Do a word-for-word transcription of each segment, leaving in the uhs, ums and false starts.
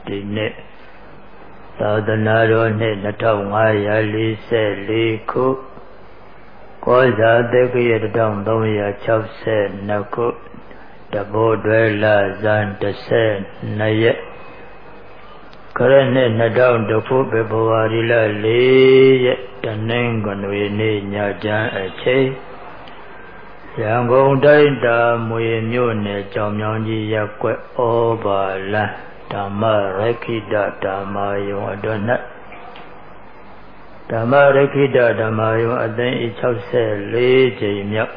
ဒီနေ့သာသနာတော်နှစ်နှစ်ထောင်ငါးရာလေးဆယ်လေးခုကောဇာတက္ကရာတစ်ထောင်သုံးရာခြောက်ဆယ်နှစ်ခုတဘောတွဲလဇန်တစ်ဆယ်နှစ်ရက်ခရစ်နှစ်နှစ်ထောင်တစ်ခုဖေဖော်ဝါရီလလေးရက်တနင်္ဂနွေနေ့ညချမ်းအချိန်ရန်ကုန်တိုင်းတာမွေမြို့နယ်ကြောင်မြောင်းကြီးရပ်ကွက်ဩဘာလန်ဓမ္မရခိတဓမ္မယုံအတွင်း၌ဓမ္မရခိတဓမ္မယုံအသိန်းခြောက်ဆယ်လေးကြိမ်မြောက်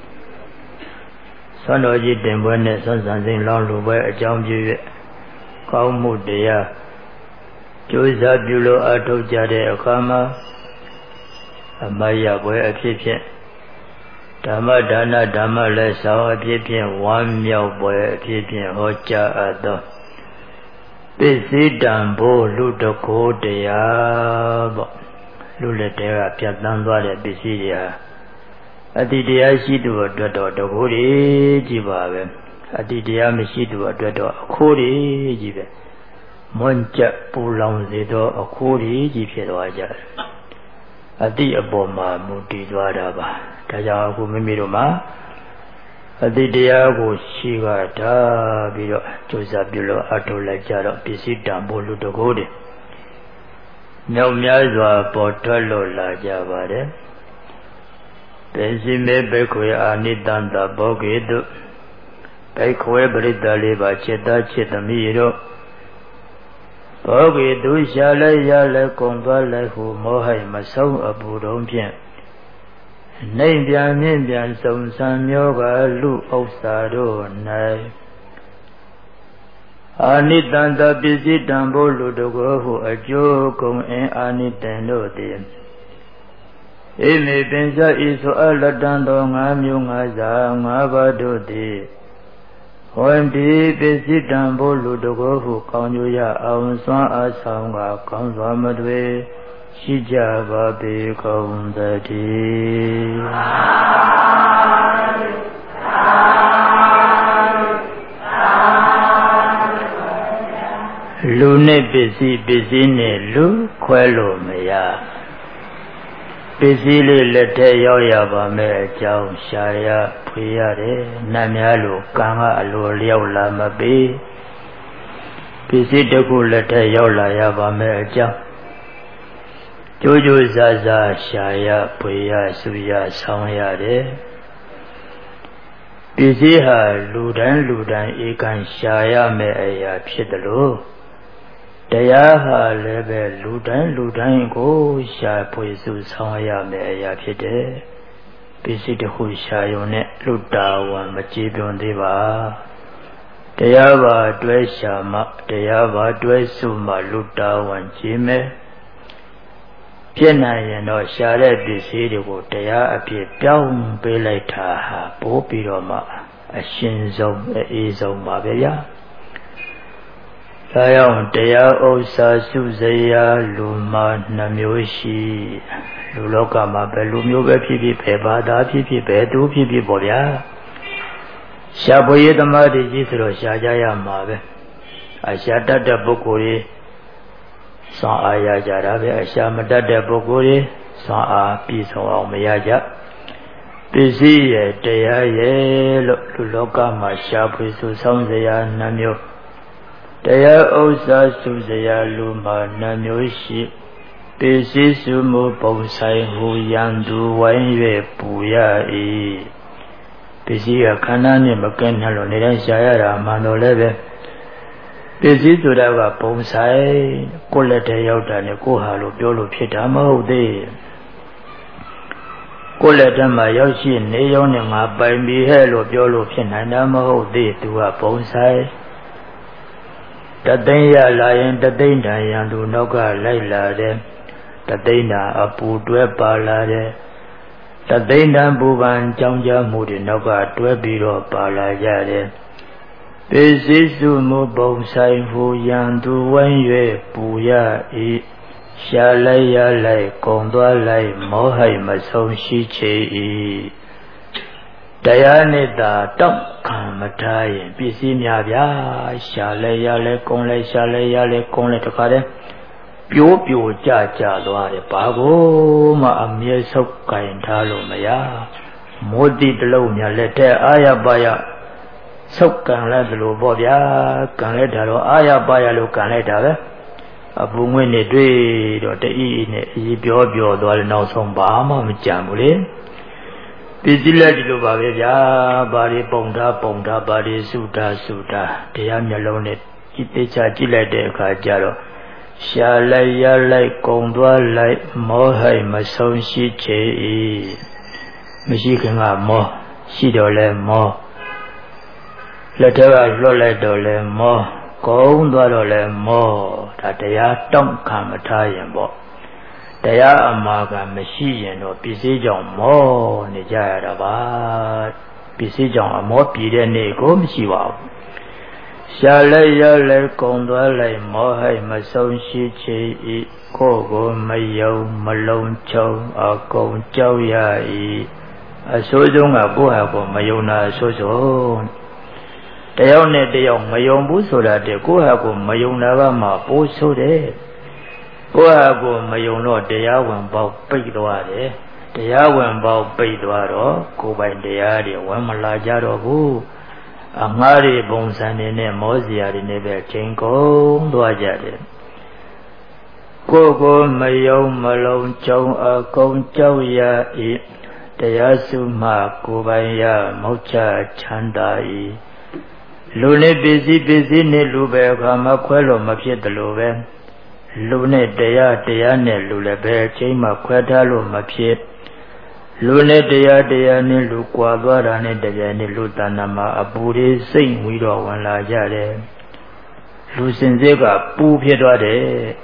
ဆွမ်းတော်ကြီးတင်ပွဲနှင့်ဆွမ်းဆံစဉ်လောင်းလူပွဲအကြောင်းပြု၍ကောင်းမှုတရားကျိုးစားပြုလို့အထောက်ကြတဲ့အခါမှာအမယပွဲအဖြစ်ဖြင့်ဓမ္မဒါနဓမ္မလက်ဆောင်အဖြစ်ဖြင့်ဝမ်းမြောက်ပွဲအဖြစ်ဖြင့်ဟောကြားအပ်သောပစ္စည်းတံဖိုးလူတကိုးတရားပေါ့လူလက်တဲကပြတ်တန်းသွားတဲ့ပစ္စည်းတွေဟာအတ္တိတရားရှိသူအတွက်တော့တကိုးတွေကြီးပါပဲအတ္တိတရားမရှိသူအတွက်တော့အခိုးတွေကြီးပဲမွန်းကြပူလောင်စေသောအခိုးတွေကြီးဖြစ်သွားကြတယ်အတ္တိအပေါ်မှာမူတည်သွားတာပါဒါကြောင့်အခုမိမိတို့မှာအတ္တိတရားကိုရှိကထားပြီးတော့ကြိုးစားပြုလို့အထောက်လိုက်ကြတော့ပစ္စည်းတံပိုးလူတကိုးတွေမြောက်များစွာပေါ်ထွက်လို့လာကြပါတယ်ပစ္စည်းမေဘိခွေအာနိတန္တဘောဂေတုဘိခွေပရိသလေးပါจิตသားจิตသမီးတို့ဘောဂေတုရှာလဲရလဲကုံသွားလဲဟုမောဟိမဆုံးအပူတုံးဖြင့်နှိမ်ပြန်မြင့်ပြန်စုံစံမျိုးကလူဥစ္စာတို့၌အာနိတန္တပစ္စည်းတံပိုးလူတကိုဟုအကျိုးကုန်အင်းအာနိတံတို့သည်ဣမေပင်စဤဆိုအလတံတော်ငါးမျိုးငါးစားငါးပါးတို့သည်ဝန္တိပစ္စည်းတံပိုးလူတကိုဟုကောင်းကျိုးရအောင်စွမ်းအားဆောင်ကကောင်းစွာမတွေရှိကြပါပေကုန်သတည်းလူနဲ့ပစ္စည်းပစ္စည်းနဲ့လူခွဲလို့မရပစ္စည်းလေးလက်ထဲရောက်ရပါမယ်အကြောင်းရှာရဖွေရတယ်နတ်များလိုကံကအလိုလျောက်လာမပေးပစ္စည်းတစ်ခုလက်ထဲရောက်လာရပါမယ်အကြောင်းကြိုးကြိုးစားစားရှာရဖွေရစုရဆောင်ရတယ်ပစ္စည်းဟာလူတိုင်းလူတိုင်းဧကန်ရှာရမယ်အရာဖြစ်တယ်လို့တရားဟာလည်းပဲလူတိုင်းလူတိုင်းကိုရှာဖွေစုဆောင်ရမယ်အရာဖြစ်တယ်ပစ္စည်းတစ်ခုရှာရုံနဲ့လူတာဝန်မကြည်ပြွန်သေးပါတရားပါတွဲရှာမှတရားပါတွဲစုမှလူတာဝန်ကြည်မယ်ဖြစ်နိုင်ရင်တော့ရှာတဲ့ပစ္စည်းတွေကိုတရားအဖြစ်ပြောင်းပေးလိုက်တာဟာပိုးပြီးတော့မှအရှင်ဆုံးအေးဆုံးပါပဲဗျာဒါကြောင့်တရားဥစ္စာစုစရာလူမှာနှမျိုးရှိလူလောကမှာပဲလူမျိုးပဲဖြစ်ဖြစ်ပဲဘာသာဖြစ်ဖြစ်ပဲသူဖြစ်ဖြစ်ပေါ့ဗျာရှာဖွေရသမားတွေကြီးဆိုတော့ရှာကြရမှာပဲအရှာတတ်တဲ့ပုဂ္ဂိုလ်တွေစွမ်းအားရကြတာပဲအရှာမတတ်တဲ့ပုဂ္ဂိုလ်တွေစွမ်းအားပြည့်စုံအောင်မရကြပစ္စည်းရဲ့တရားရဲ့လို့လူလောကမှာရှာဖွေစုဆောင်းစရာနှမျိုးတရားဥစ္စာစုစရာလူမှာနှမျိုးရှိပစ္စည်းစုမှုပုံဆိုင်ဟူရန်သူဝိုင်း၍ပူရ၏ပစ္စည်းကခန္ဓာနဲ့မကင်းနှလို့နေတိုင်းရှာရတာမှန်တော့လည်းပဲပစ္စည်းဆိုတာကပုံဆိုင်ကိုယ်လက်ထဲရောက်တာနဲ့ကိုယ်ဟာလို့ပြောလို့ဖြစ်တာမဟုတ်သေးကိုယ်လက်ထဲမှာရောက်ရှိနေရောင်းနဲ့ငါပိုင်ပြီဟဲ့လို့ပြောလို့ဖြစ်နိုင်တာမဟုတ်သေးသူကပုံဆိုင်တသိန်းရလာရင်တသိန်းတန်ရန်သူနောက်ကလိုက်လာတယ်တသိန်းတန်အပူတွဲပါလာတယ်တသိန်းတန်ပူပန်ကြောင်းကြမှုတွေနောက်ကတွဲပြီးတော့ပါလာကြတယ်ပစ္စည်းစုမှုပုံဆိုင်ဟူရန်သူဝိုင်း၍ပူရ၏ရှာလိုက်ရလိုက်ကုံသွားလိုက်မောဟိမဆုံးရှိချေ၏တရားနဲ့သာတောက်ခံမထားရင်ပစ္စည်းများဗျာရှာလဲရလဲကုန်းလဲရှာလဲရလဲကုန်းလဲတခါတည်းပြိုးပြိုကြကြသွားတယ်ဘာကိုမှအမြဲဆုပ်ကင်ထားလို့မရမိုးတိတလုံးများလက်ထက်အာရပါရဆုပ်ကန်လိုက်သလိုပေါ့ဗျာကန်လိုက်တာတော့အာရပါရလို့ကန်လိုက်တာပဲအပူငွေ့နဲ့တွေ့တော့တအီးနဲ့အီးပြောပြောသွားတယ်နောက်ဆုံးဘာမှမကြံဘူးလေပစ္စည်းလက်ဒီလိုပါပဲဗျာဘာတွေပုံထားပုံထားဘာတွေစုထားစုထားတရားမျက်လုံးနဲ့ကြည့်သေးချာကြည့်လိုက်တဲ့အခါကျတော့ရှာလိုက်ရလိုက်ကုံသွားလိုက်မောဟိမဆုံးရှိချေ၏မရှိခင်ကမောရှိတော့လဲမောလက်ထက်ကလွတ်လိုက်တော့လဲမောကုံသွားတော့လဲမောဒါတရားတောင့်ခံမထားရင်ပေါ့တရားအမှားကမရှိရင်တော့ပစ္စည်းကြောင့်မောနေကြရတာပါပစ္စည်းကြောင့်အမောပြည်တဲ့နေ့ကိုမရှိပါဘူးရှာလိုက်ရလိုက်ကုံသွားလိုက်မောဟိမဆုံးရှိချေ၏ကိုယ်ကိုမယုံမလုံးချုံအကုန်ကြောက်ရ၏အဆိုးဆုံးကကိုယ့်ဟာကိုမယုံတာအဆိုးဆုံးတယောက်နဲ့တယောက်မယုံဘူးဆိုတာတည်းကိုယ့်ဟာကိုမယုံတာကမှပိုးဆိုးတယ်ကိုယ့်ဟာကိုမယုံတော့တရားဝင်ပေါက်ပိတ်သွားတယ်တရားဝင်ပေါက်ပိတ်သွားတော့ကိုယ်ပိုင်တရားတွေဝင်မလာကြတော့ဘူးအငှားတွေပုံစံတွေနဲ့မောစရာတွေနဲ့ပဲချိန်ကုန်သွားကြတယ်ကိုယ်ကိုမယုံမလုံးကြုံအကုန်ကြောက်ရ၏တရားစုမှကိုယ်ပိုင်ရမောချချမ်းသာ၏လူနဲ့ပစ္စည်းပစ္စည်းနဲ့လူပဲအခါမှခွဲလို့မဖြစ်တယ်လို့ပဲလူနဲ့တရားတရားနဲ့လူလည်းပဲအချိန်မှခွဲထားလို့မဖြစ်လူနဲ့တရားတရားနဲ့လူကွာသွားတာနဲ့တရားနဲ့လူတဏ္ဍာမှာအပူတွေစိတ်ဝီတော့ဝင်လာကြတယ်လူစင်စစ်ကပူဖြစ်သွားတယ်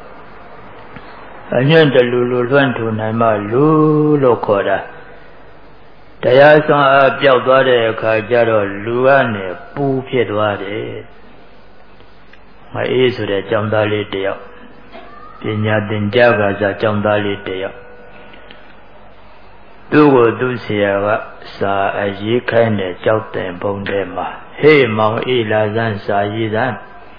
အညွန့်တလူလူလွှမ်းထူနိုင်မှလူလို့ခေါ်တာတရားဆောင်အပြောက်သွားတဲ့အခါကျတော့လူကနေပူဖြစ်သွားတယ်မအေးဆိုတဲ့ကြောင်သားလေးတယောက်ပညာသင်ကြားကစားကြောင်သားလေးတယောက်သူ့ကိုသူ့ဆရာကစာအရေးခိုင်းတဲ့ကြောက်တင်ပုံထဲမှာဟေးမောင်အေးလာစမ်းစာရေးစမ်း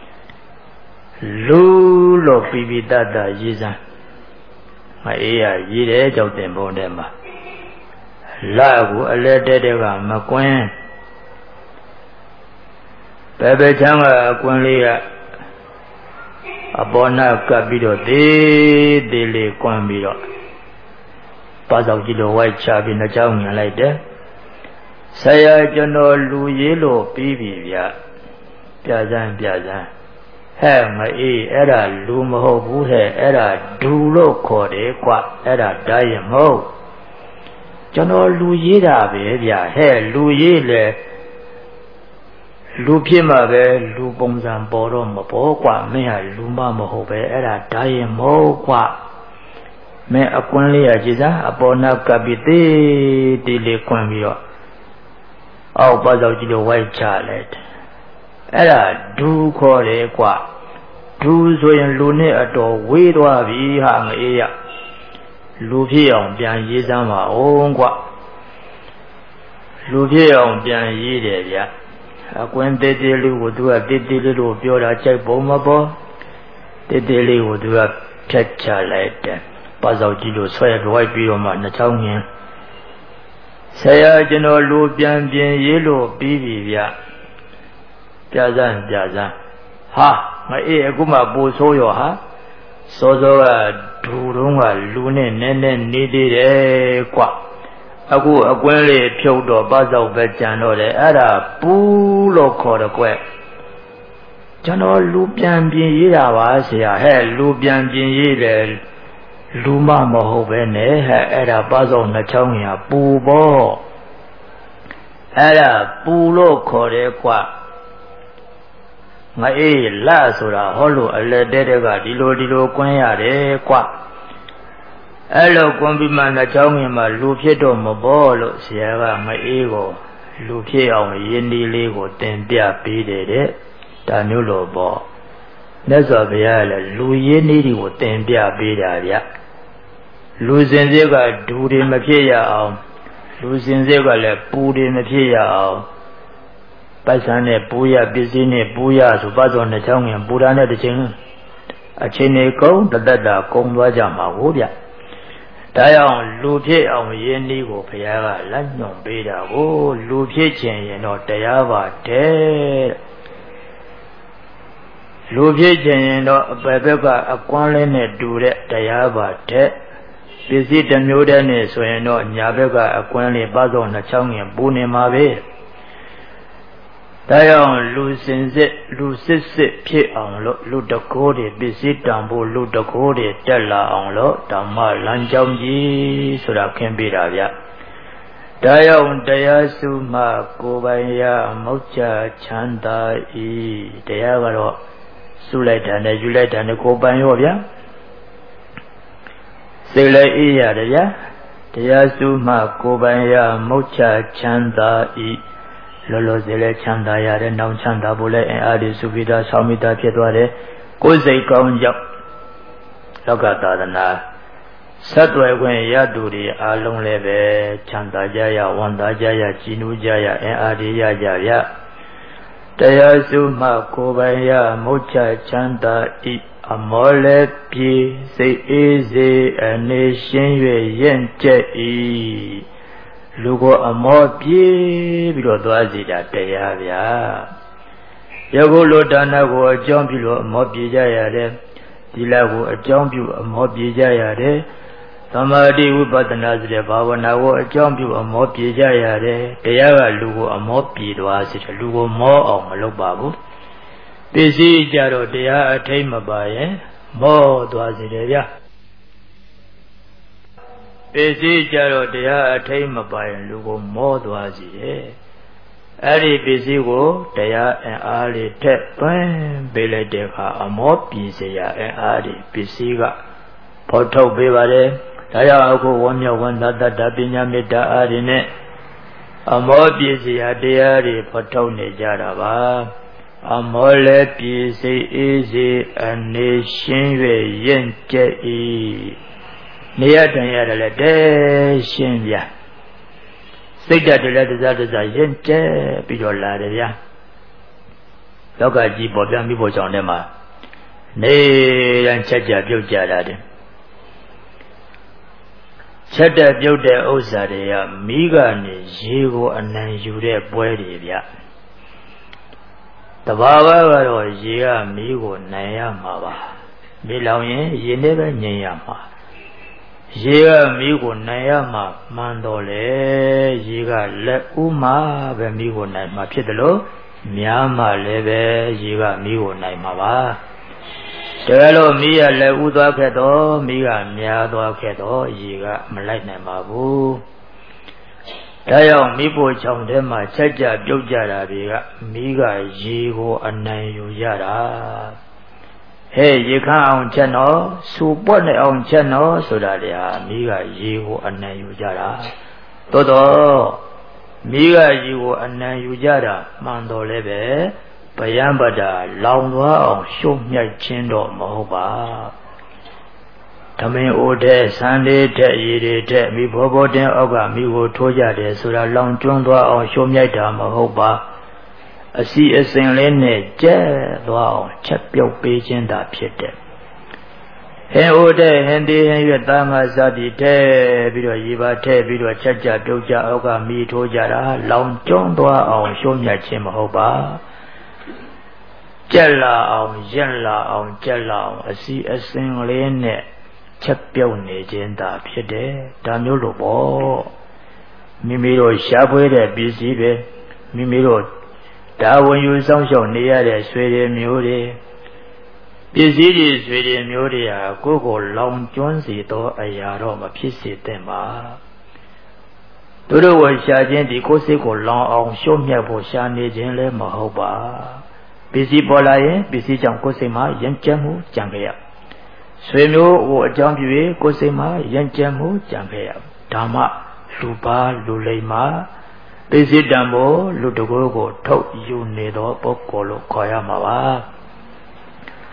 လူလို့ပြပြတတ်တာရေးစမ်းမအေးရရေးတယ်ကြောက်တင်ပုံထဲမှာလာကိုအလဲတဲတဲကမကွင်းဘယ်ဘက်ချမ်းကအကွင်းလေးကအပေါ်နာကပ်ပြီးတော့သေးသေးလေးကွမ်းပြီးတော့ပါစောက်ကြည့်လို့ဝိုက်ချပြီးနှကြောင်းငင်လိုက်တယ်ဆရာကျွန်တော်လူရေးလို့ပြီးပြီဗျပြစမ်းပြစမ်းဟဲ့မအေးအဲ့ဒါလူမဟုတ်ဘူးဟဲ့အဲ့ဒါဒူလို့ခေါ်တယ်ကွအဲ့ဒါဓာတ်ရင်မဟုတ်ကျွန်တော်လူရေးတာပဲဗျဟဲ့လူရေးလေလူဖြစ်မှာပဲလူပုံစံပေါ်တော့မပေါ်กว่าမင်းဟာလူမမဟုတ်ပဲအဲ့ဒါဓာတ်ရင်မဟုတ်กว่าမင်းအကွန်းလေးရကြည်စားအပေါ်နောက်ကပ်ပြီးသေးသေးလေးကွန်းပြီးတော့အောက်ပါတော့ကြည့်လို့ဝိုက်ချလိုက်တယ်အဲ့ဒါဒူခေါ်တယ်กว่าဒူဆိုရင်လူနဲ့အတော်ဝေးသွားပြီဟာငအေးရလူဖြစ်အောင်ပြန်ရေးစမ်းပါအောင်กว่าလူဖြစ်အောင်ပြန်ရေးတယ်ဗျအကွင်းသေးသေးလေးကိုသူကသေးသေးလေးလို့ပြောတာကြိုက်ပုံမပေါ်သေးသေးလေးကိုသူကဖြတ်ချလိုက်တယ်ပါစောက်ကြည့်လို့ဆွဲလွိုက်ပြီးတော့မှနှချောင်းငင်ဆရာကျွန်တော်လူပြန်ပြင်ရေးလို့ပြီးပြီဗျပြစမ်းပြစမ်းဟာမအေးအခုမှပိုဆိုးရောဟာစောစောကဒူတုံးကလူနဲ့နည်းနည်းနေသေးတယ်ကွအခုအကွင်းလေးဖြုတ်တော့ပါစောက်ပဲကြံတော့တယ်အဲ့ဒါပူးလို့ခေါ်တယ်ကွကျွန်တော်လူပြန်ပြင်ရေးတာပါဆရာဟဲ့လူပြန်ပြင်ရေးတယ်လူမမဟုတ်ပဲနဲ့ဟဲ့အဲ့ဒါပါစောက်နှချောင်းညာပူပေါ့အဲ့ဒါပူလို့ခေါ်တယ်ကွငါအေးလာဆိုတာဟောလို့အလက်တဲတဲကဒီလိုဒီလိုကွင်းရတယ်ကွအဲ့လိုကွန်ပြီးမှနှချောင်းငင်မှာလူဖြစ်တော့မပေါ်လို့ဆရာကမအေးကိုလူဖြစ်အောင်ရင်းဒီလေးကိုတင်ပြပေးတယ်တဲ့ဒါမျိုးလို့ပေါ့မြတ်စွာဘုရားလည်းလူရင်းဒီတွေကိုတင်ပြပေးတာဗျလူစင်စစ်ကဒူတွေမဖြစ်ရအောင်လူစင်စစ်ကလည်းပူတယ်မဖြစ်ရအောင်ပိုက်ဆံနဲ့ပူရပစ္စည်းနဲ့ပူရဆိုပတ်တော်နှစ်ချောင်းငင်ပူတာနဲ့တစ်ချိန်အချိန်နေကုန်တသက်တာကုန်သွားကြမှာကိုဗျဒါကြောင့်လူဖြစ်အောင်ယင်းဤကိုဘုရားကလက်ညွှန်ပေးတာကိုလူဖြစ်ခြင်းရင်တော့တရားပါတဲ့လူဖြစ်ခြင်းရင်တော့အပယ်ဘက်ကအကွမ်းလေးနဲ့တူတဲ့တရားပါတဲ့ပစ္စည်းတစ်မျိုးတည်းနဲ့ဆိုရင်တော့ညာဘက်ကအကွမ်းလေးပတ်တော်နှစ်ချောင်းငင်ပူနေမှာပဲဒါကြောင့်လူစင်စစ်လူစစ်စစ်ဖြစ်အောင်လို့လူတကိုးတွေပစ္စည်းတန်ဖို့လူတကိုးတွေတက်လာအောင်လို့ဓမ္မလမ်းကြောင်းကြီးဆိုတာခင်းပြတာဗျဒါကြောင့်တရားစုမှကိုယ်ပိုင်ရမုတ်ချချမ်းသာဤတရားကတော့စုလိုက်တာနဲ့ယူလိုက်တာနဲ့ကိုယ်ပိုင်ရောဗျာစိတ်လည်းအေးရတယ်ဗျာတရားစုမှကိုယ်ပိုင်ရမုတ်ချချမ်းသာဤလောလောဆယ်လဲချမ်းသာရတဲ့နောင်ချမ်းသာဖို့လဲအင်အားတွေစုပြီးသားဆောင်းမိသားဖြစ်သွားတယ်ကိုယ်စိတ်ကောင်းကြောင့်လောကသာသနာဆက်သွယ်ခွင့်ရသူတွေအားလုံးလည်းပဲချမ်းသာကြရဝန်သာကြရကြည်နူးကြရအင်အားတွေရကြရတရားစုမှကိုယ်ပိုင်ရမုတ်ချချမ်းသာဤအမောလဲပြေစိတ်အေးစေအနေရှင်း၍ရင့်ကျက်ဤလူကိုအမောပြေးပြီးတော့သွားစီတာတရားဗျာယခုလိုဒါနကိုအကြောင်းပြုလို့အမောပြေးကြရတယ်ဒီလကိုအကြောင်းပြုအမောပြေးကြရတယ်သမာဓိဝိပဿနာဆိုတဲ့ဘာဝနာကိုအကြောင်းပြုအမောပြေးကြရတယ်တရားကလူကိုအမောပြေးသွားစီတယ်လူကိုမောအောင်မလုပ်ပါဘူးပစ္စည်းကြတော့တရားအထိတ်မပါရင်မောသွားစီတယ်ဗျာပစ္စည်းကြတော့တရားအထိတ်မပိုင်လူကိုမောသွားစီတယ်အဲ့ဒီပစ္စည်းကိုတရားအင်အားလေးထက်သွင်းပေးလိုက်တဲ့အခါအမောပြည်စရာအင်အားဒီပစ္စည်းကဖော်ထုတ်ပေးပါတယ်ဒါကြောင့်အခုဝမ်းမြောက်ဝမ်းသာတတ်တာပညာမေတ္တာအားဖြင့်နဲ့အမောပြည်စရာတရားတွေဖော်ထုတ်နေကြတာပါအမောလည်းပြည်စိတ်အေးစေအနေရှင်း၍ရင့်ကျက်၏နေရတန်ရတယ်လေတဲရှင်းပြစိတ်ဓာတ်တွေလည်းတစားတစားရင်ကျဲပြီးတော့လာတယ်ဗျာလောကကြီးပေါ်ပြမိဖို့ကြောင့်တည်းမှာနေရန်ချက်ကြပြုတ်ကြတာတယ်ချက်တက်ပြုတ်တဲ့ဥစ္စာတွေကမိကနေရေကိုအနံယူတဲ့ပွဲတွေဗျတဘာဝကတော့ရေကမိကိုနိုင်ရမှာပါမိလောင်ရင်ရေနဲ့ပဲငြိမ်ရမှာရေကမိကိုနိုင်ရမှာမှန်တော်လေရေကလက်ဥမှာပဲမိကိုနိုင်မှာဖြစ်တယ်လို့များမှလည်းပဲရေကမိကိုနိုင်မှာပါတကယ်လို့မိရလက်ဥသွားခဲ့တော့မိကများသွားခဲ့တော့ရေကမလိုက်နိုင်ပါဘူးဒါကြောင့်မိဖို့ချောင်းထဲမှာချက်ကြပြုတ်ကြတာတွေကမိကရေကိုအနံယူရတာဟဲ့ရေခမ်းအောင်ချက်နော်စူပွက်နေအောင်ချက်နော်ဆိုတာလေဟာမိကရေကိုအနံယူကြတာတိုးတော့မိကရေကိုအနံယူကြတာမှန်တော်လည်းပဲဗျံပဒလောင်သွားအောင်ရှုံ့မြိုက်ခြင်းတော့မဟုတ်ပါသမင်အိုတဲ့ဆန်းလေးတဲ့ရေတွေတဲ့မိဘောဘောတင်အောက်ကမိကိုထိုးကြတယ်ဆိုတာလောင်ကျွန်းသွားအောင်ရှုံ့မြိုက်တာမဟုတ်ပါအစီအစဉ်လေးနဲ့ကျဲသွားအောင်ချက်ပြုတ်ပေးခြင်းသာဖြစ်တယ်ဟင်အိုတဲ့ဟင်ဒီဟင်ရွက်သားငါစသည်တဲ့ပြီးတော့ရေပါထဲပြီးတော့ချက်ကြပြုတ်ကြအောက်ကမိထိုးကြတာလောင်ကျွန်းသွားအောင်ရှုံ့မြိုက်ခြင်းမဟုတ်ပါကျက်လာအောင်ရက်လာအောင်ကျက်လာအောင်အစီအစဉ်လေးနဲ့ချက်ပြုတ်နေခြင်းသာဖြစ်တယ်ဒါမျိုးလို့ပေါ့မိမိတို့ရှားဖွေးတဲ့ပစ္စည်းပဲမိမိတို့ဒါဝင်ယူဆောင်ရှောက်နေရတဲ့ဆွေတွေမျိုးတွေပစ္စည်းတွေဆွေတွေမျိုးတွေဟာကိုယ့်ကိုလောင်ကျွမ်းစေသောအရာတော့မဖြစ်စေသင့်ပါသူတို့ဝရှာခြင်းဒီကိုယ်စိတ်ကိုလောင်အောင်ရှုံ့မြတ်ဖို့ရှာနေခြင်းလည်းမဟုတ်ပါပစ္စည်းပေါ်လာရင်ပစ္စည်းကြောင့်ကိုယ်စိတ်မှာယဉ်ကျေးမှုကြံခဲ့ရဆွေမျိုးကိုအကြောင်းပြု၍ကိုယ်စိတ်မှာယဉ်ကျေးမှုကြံခဲ့ရဓမ္မလူပါလူလိမ္မာပစ္စည်းတံမို့လူတကိုယ်ကိုထုတ်ယူနေသောပုဂ္ဂိုလ်လို့ခေါ်ရမှာပါ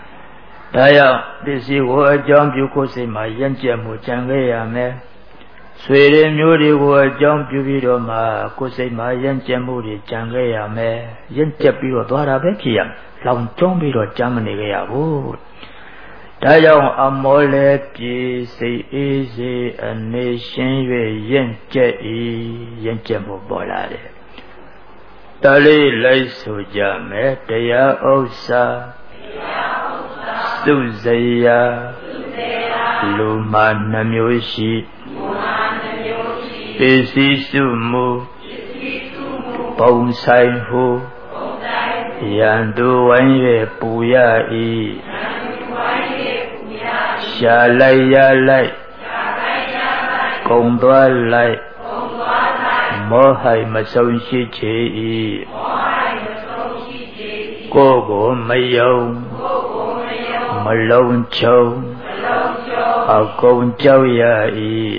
ဒါကြောင့်ပစ္စည်းကိုအကြောင်းပြုကိုယ်စိတ်မှာယဉ်ကျေးမှုကြံခဲ့ရမယ်ဆွေတွေမျိုးတွေကိုအကြောင်းပြုပြီးတော့မှကိုယ်စိတ်မှာယဉ်ကျေးမှုတွေကြံခဲ့ရမယ်ယဉ်ကျေးပြီးတော့သွားတာပဲဖြစ်ရလောင်ကျွမ်းပြီးတော့ကြမ်းမနေကြရဘူးဒါကြောင့်အမောလဲပြေစိတ်အေးစေအနေရှင်း၍ယဉ်ကျေးဤယဉ်ကျေးမှုပေါ်လာတယ်တလေးလိုက်ဆိုကြမယ်တရားဥစ္စာသုဇရာလူမှနှမျိုးရှိပစ္စည်းစုမှုပုံဆိုင်ဟုရန်သူဝိုင်း၍ပူရ၏ရှာလိုက်ရလိုက်ကုံသွားလိုက်မောဟိမဆုံးရှိချေ၏ကိုယ်ကိုမယုံမလုံးချုံအကုန်ကြောက်ရ၏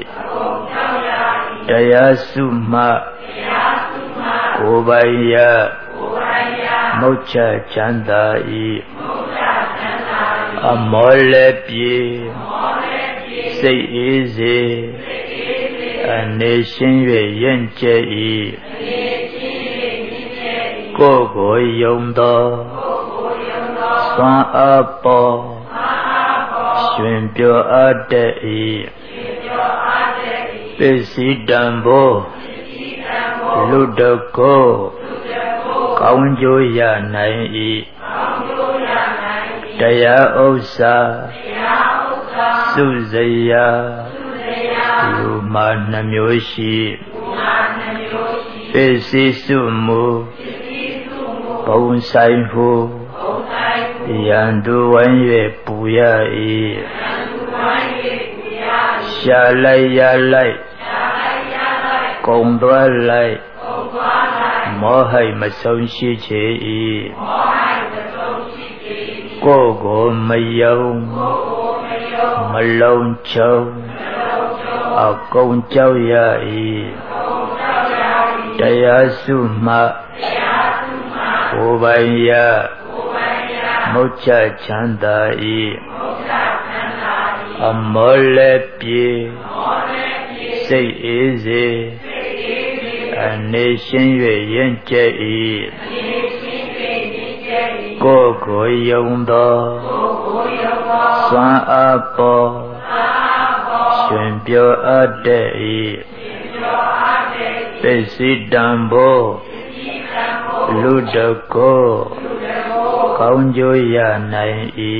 တရားစုမှကိုယ်ပိုင်ရမုတ်ချချမ်းသာ၏အမောလည်းပြေစိတ်အေးစေအနေရှင်း၍ယဉ်ကျေး၏ကိုယ်ကိုယုံသောစွမ်းအားပေါ်ရှင်ပြောအပ်တတ်၏ပစ္စည်းတံဘောလူတကောကောင်းကျိုးရနိုင်၏တရားဥစ္စာသုဇရာလူမှနှမျိုးရှိပစ္စည်းစုမှုပုံဆိုင်ဟုရန်သူဝိုင်း၍ပူရ၏ရှာလိုက်ရလိုက်ကုံသွားလိုက်မောဟိမဆုံးရှိချေ၏ကိုယ်ကိုမယုံမလုံးချုံအကုန်ကြောက်ရ၏တရားစုမှကိုယ်ပိုင်ရမုတ်ချချမ်းသာ၏အမောလည်းပြေစိတ်အေးစေအနေရှင်း၍ယဉ်ကျေး၏ကိုယ်ကိုယုံသောစွမ်းအားပေါ်ရှင်ပြောအပ်တတ်၏ပစ္စည်းတံဘောလူတကောကောင်းကျိုးရနိုင်၏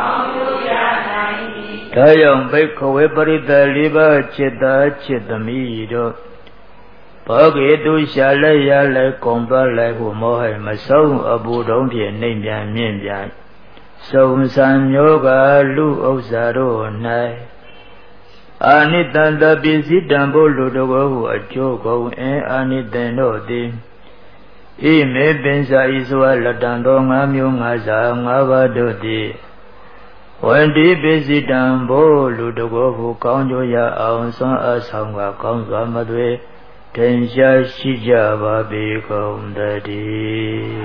ဒါကြောင့်ဘိက္ခဝေပရိသတ်လေးပါးจิตတာจิตသမီးတို့ဘောဂေတုရှာလဲရလဲကုံသွားလဲဟုမောဟမဆုံးအပူတုံးဖြင့်နှိမ့်ပြန်မြင့်ပြန်စုံစံမျိုးကလူဥစ္စာတို့၌အာနိတန္တပစ္စည်းတံဘောလူတကောဟုအကျိုးကုန်အင်းအာနိတန်တို့သည်ဣမေပင်စာဤစွာလက်တံသောငါးမျိုးငါးစားငါးပါးတို့သည်ဝန္တိပစ္စည်းတံဘောလူတကောဟုကောင်းကျိုးရအောင်စွမ်းအားဆောင်ကကောင်းစွာမသွေထင်ရှားရှိကြပါပေကုန်တည်း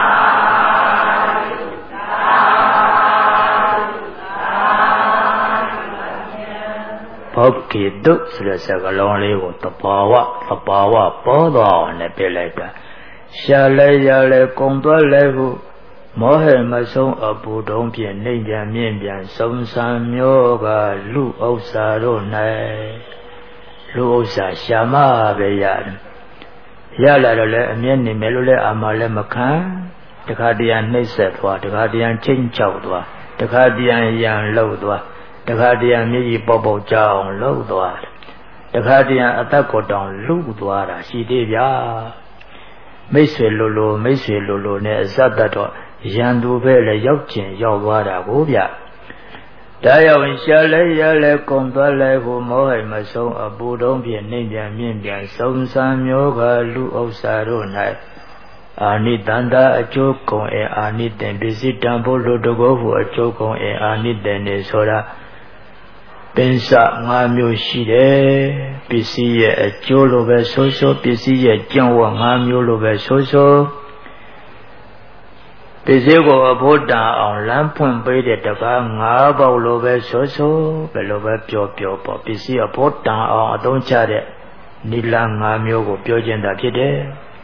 ဘောကေတုဆိုတဲ့စကားလုံးလေးကိုတဘာဝတဘာဝပေါ်တော်နဲ့ပြလိုက်တာရှာလဲရလဲကုံသွားလဲဟုမောဟမဆုံးအပူတုံးဖြင့်နှိမ့်ပြန်မြင့်ပြန်စုံစံမျိုးကလူဥစ္စာတို့၌လူဥစ္စာရှာမပဲရတယ်ရလာတော့လည်းအမျက်နေမယ်လို့လည်းအာမလည်းမခံတခါတရံနှိမ့်ဆက်သွားတခါတရံချင်းချောက်သွားတခါတရံရံလှုပ်သွားတခါတရံမျက်ကြီးပေါက်ပေါက်ကြောင်လှုပ်သွားတခါတရံအသက်ကိုတောင်လှုပ်သွားတာရှိသေးဗျာမိတ်ဆွေလိုလိုမိတ်ဆွေလိုလိုနဲ့အစတတ်တော့ရန်သူပဲလည်းရောက်ကျင်ရောက်သွားတာကိုဗျဒါရောက်ရှာလဲရလဲကုံသွားလဲဟုမောဟမဆုံးအပူတုံးဖြင့်နှိမ့်ပြန်မြင့်ပြန်စုံစံမျိုးကလူဥစ္စာတို့၌အာနိတန္တာအကျိုးကုန်အအာနိတန်ပစ္စည်းတံဘောလူတကောဟုအကျိုးကုန်အအာနိတန်နေဆိုတာပင်စငါးမျိုးရှိတယ်ပစ္စည်းရဲ့အကျိုးလိုပဲဆိုဆိုပစ္စည်းရဲ့ကြံ့ဝငါးမျိုးလိုပဲဆိုဆိုပစ္စည်းကိုအဖို့တန်အောင်လမ်းဖွင့်ပေးတဲ့တကားငါးပေါက်လိုပဲဆိုဆိုဘယ်လိုပဲပြောပြောပေါ့ပစ္စည်းအဖို့တန်အောင်အသုံးချတဲ့နိလငါးမျိုးကိုပြောခြင်းသာဖြစ်တယ်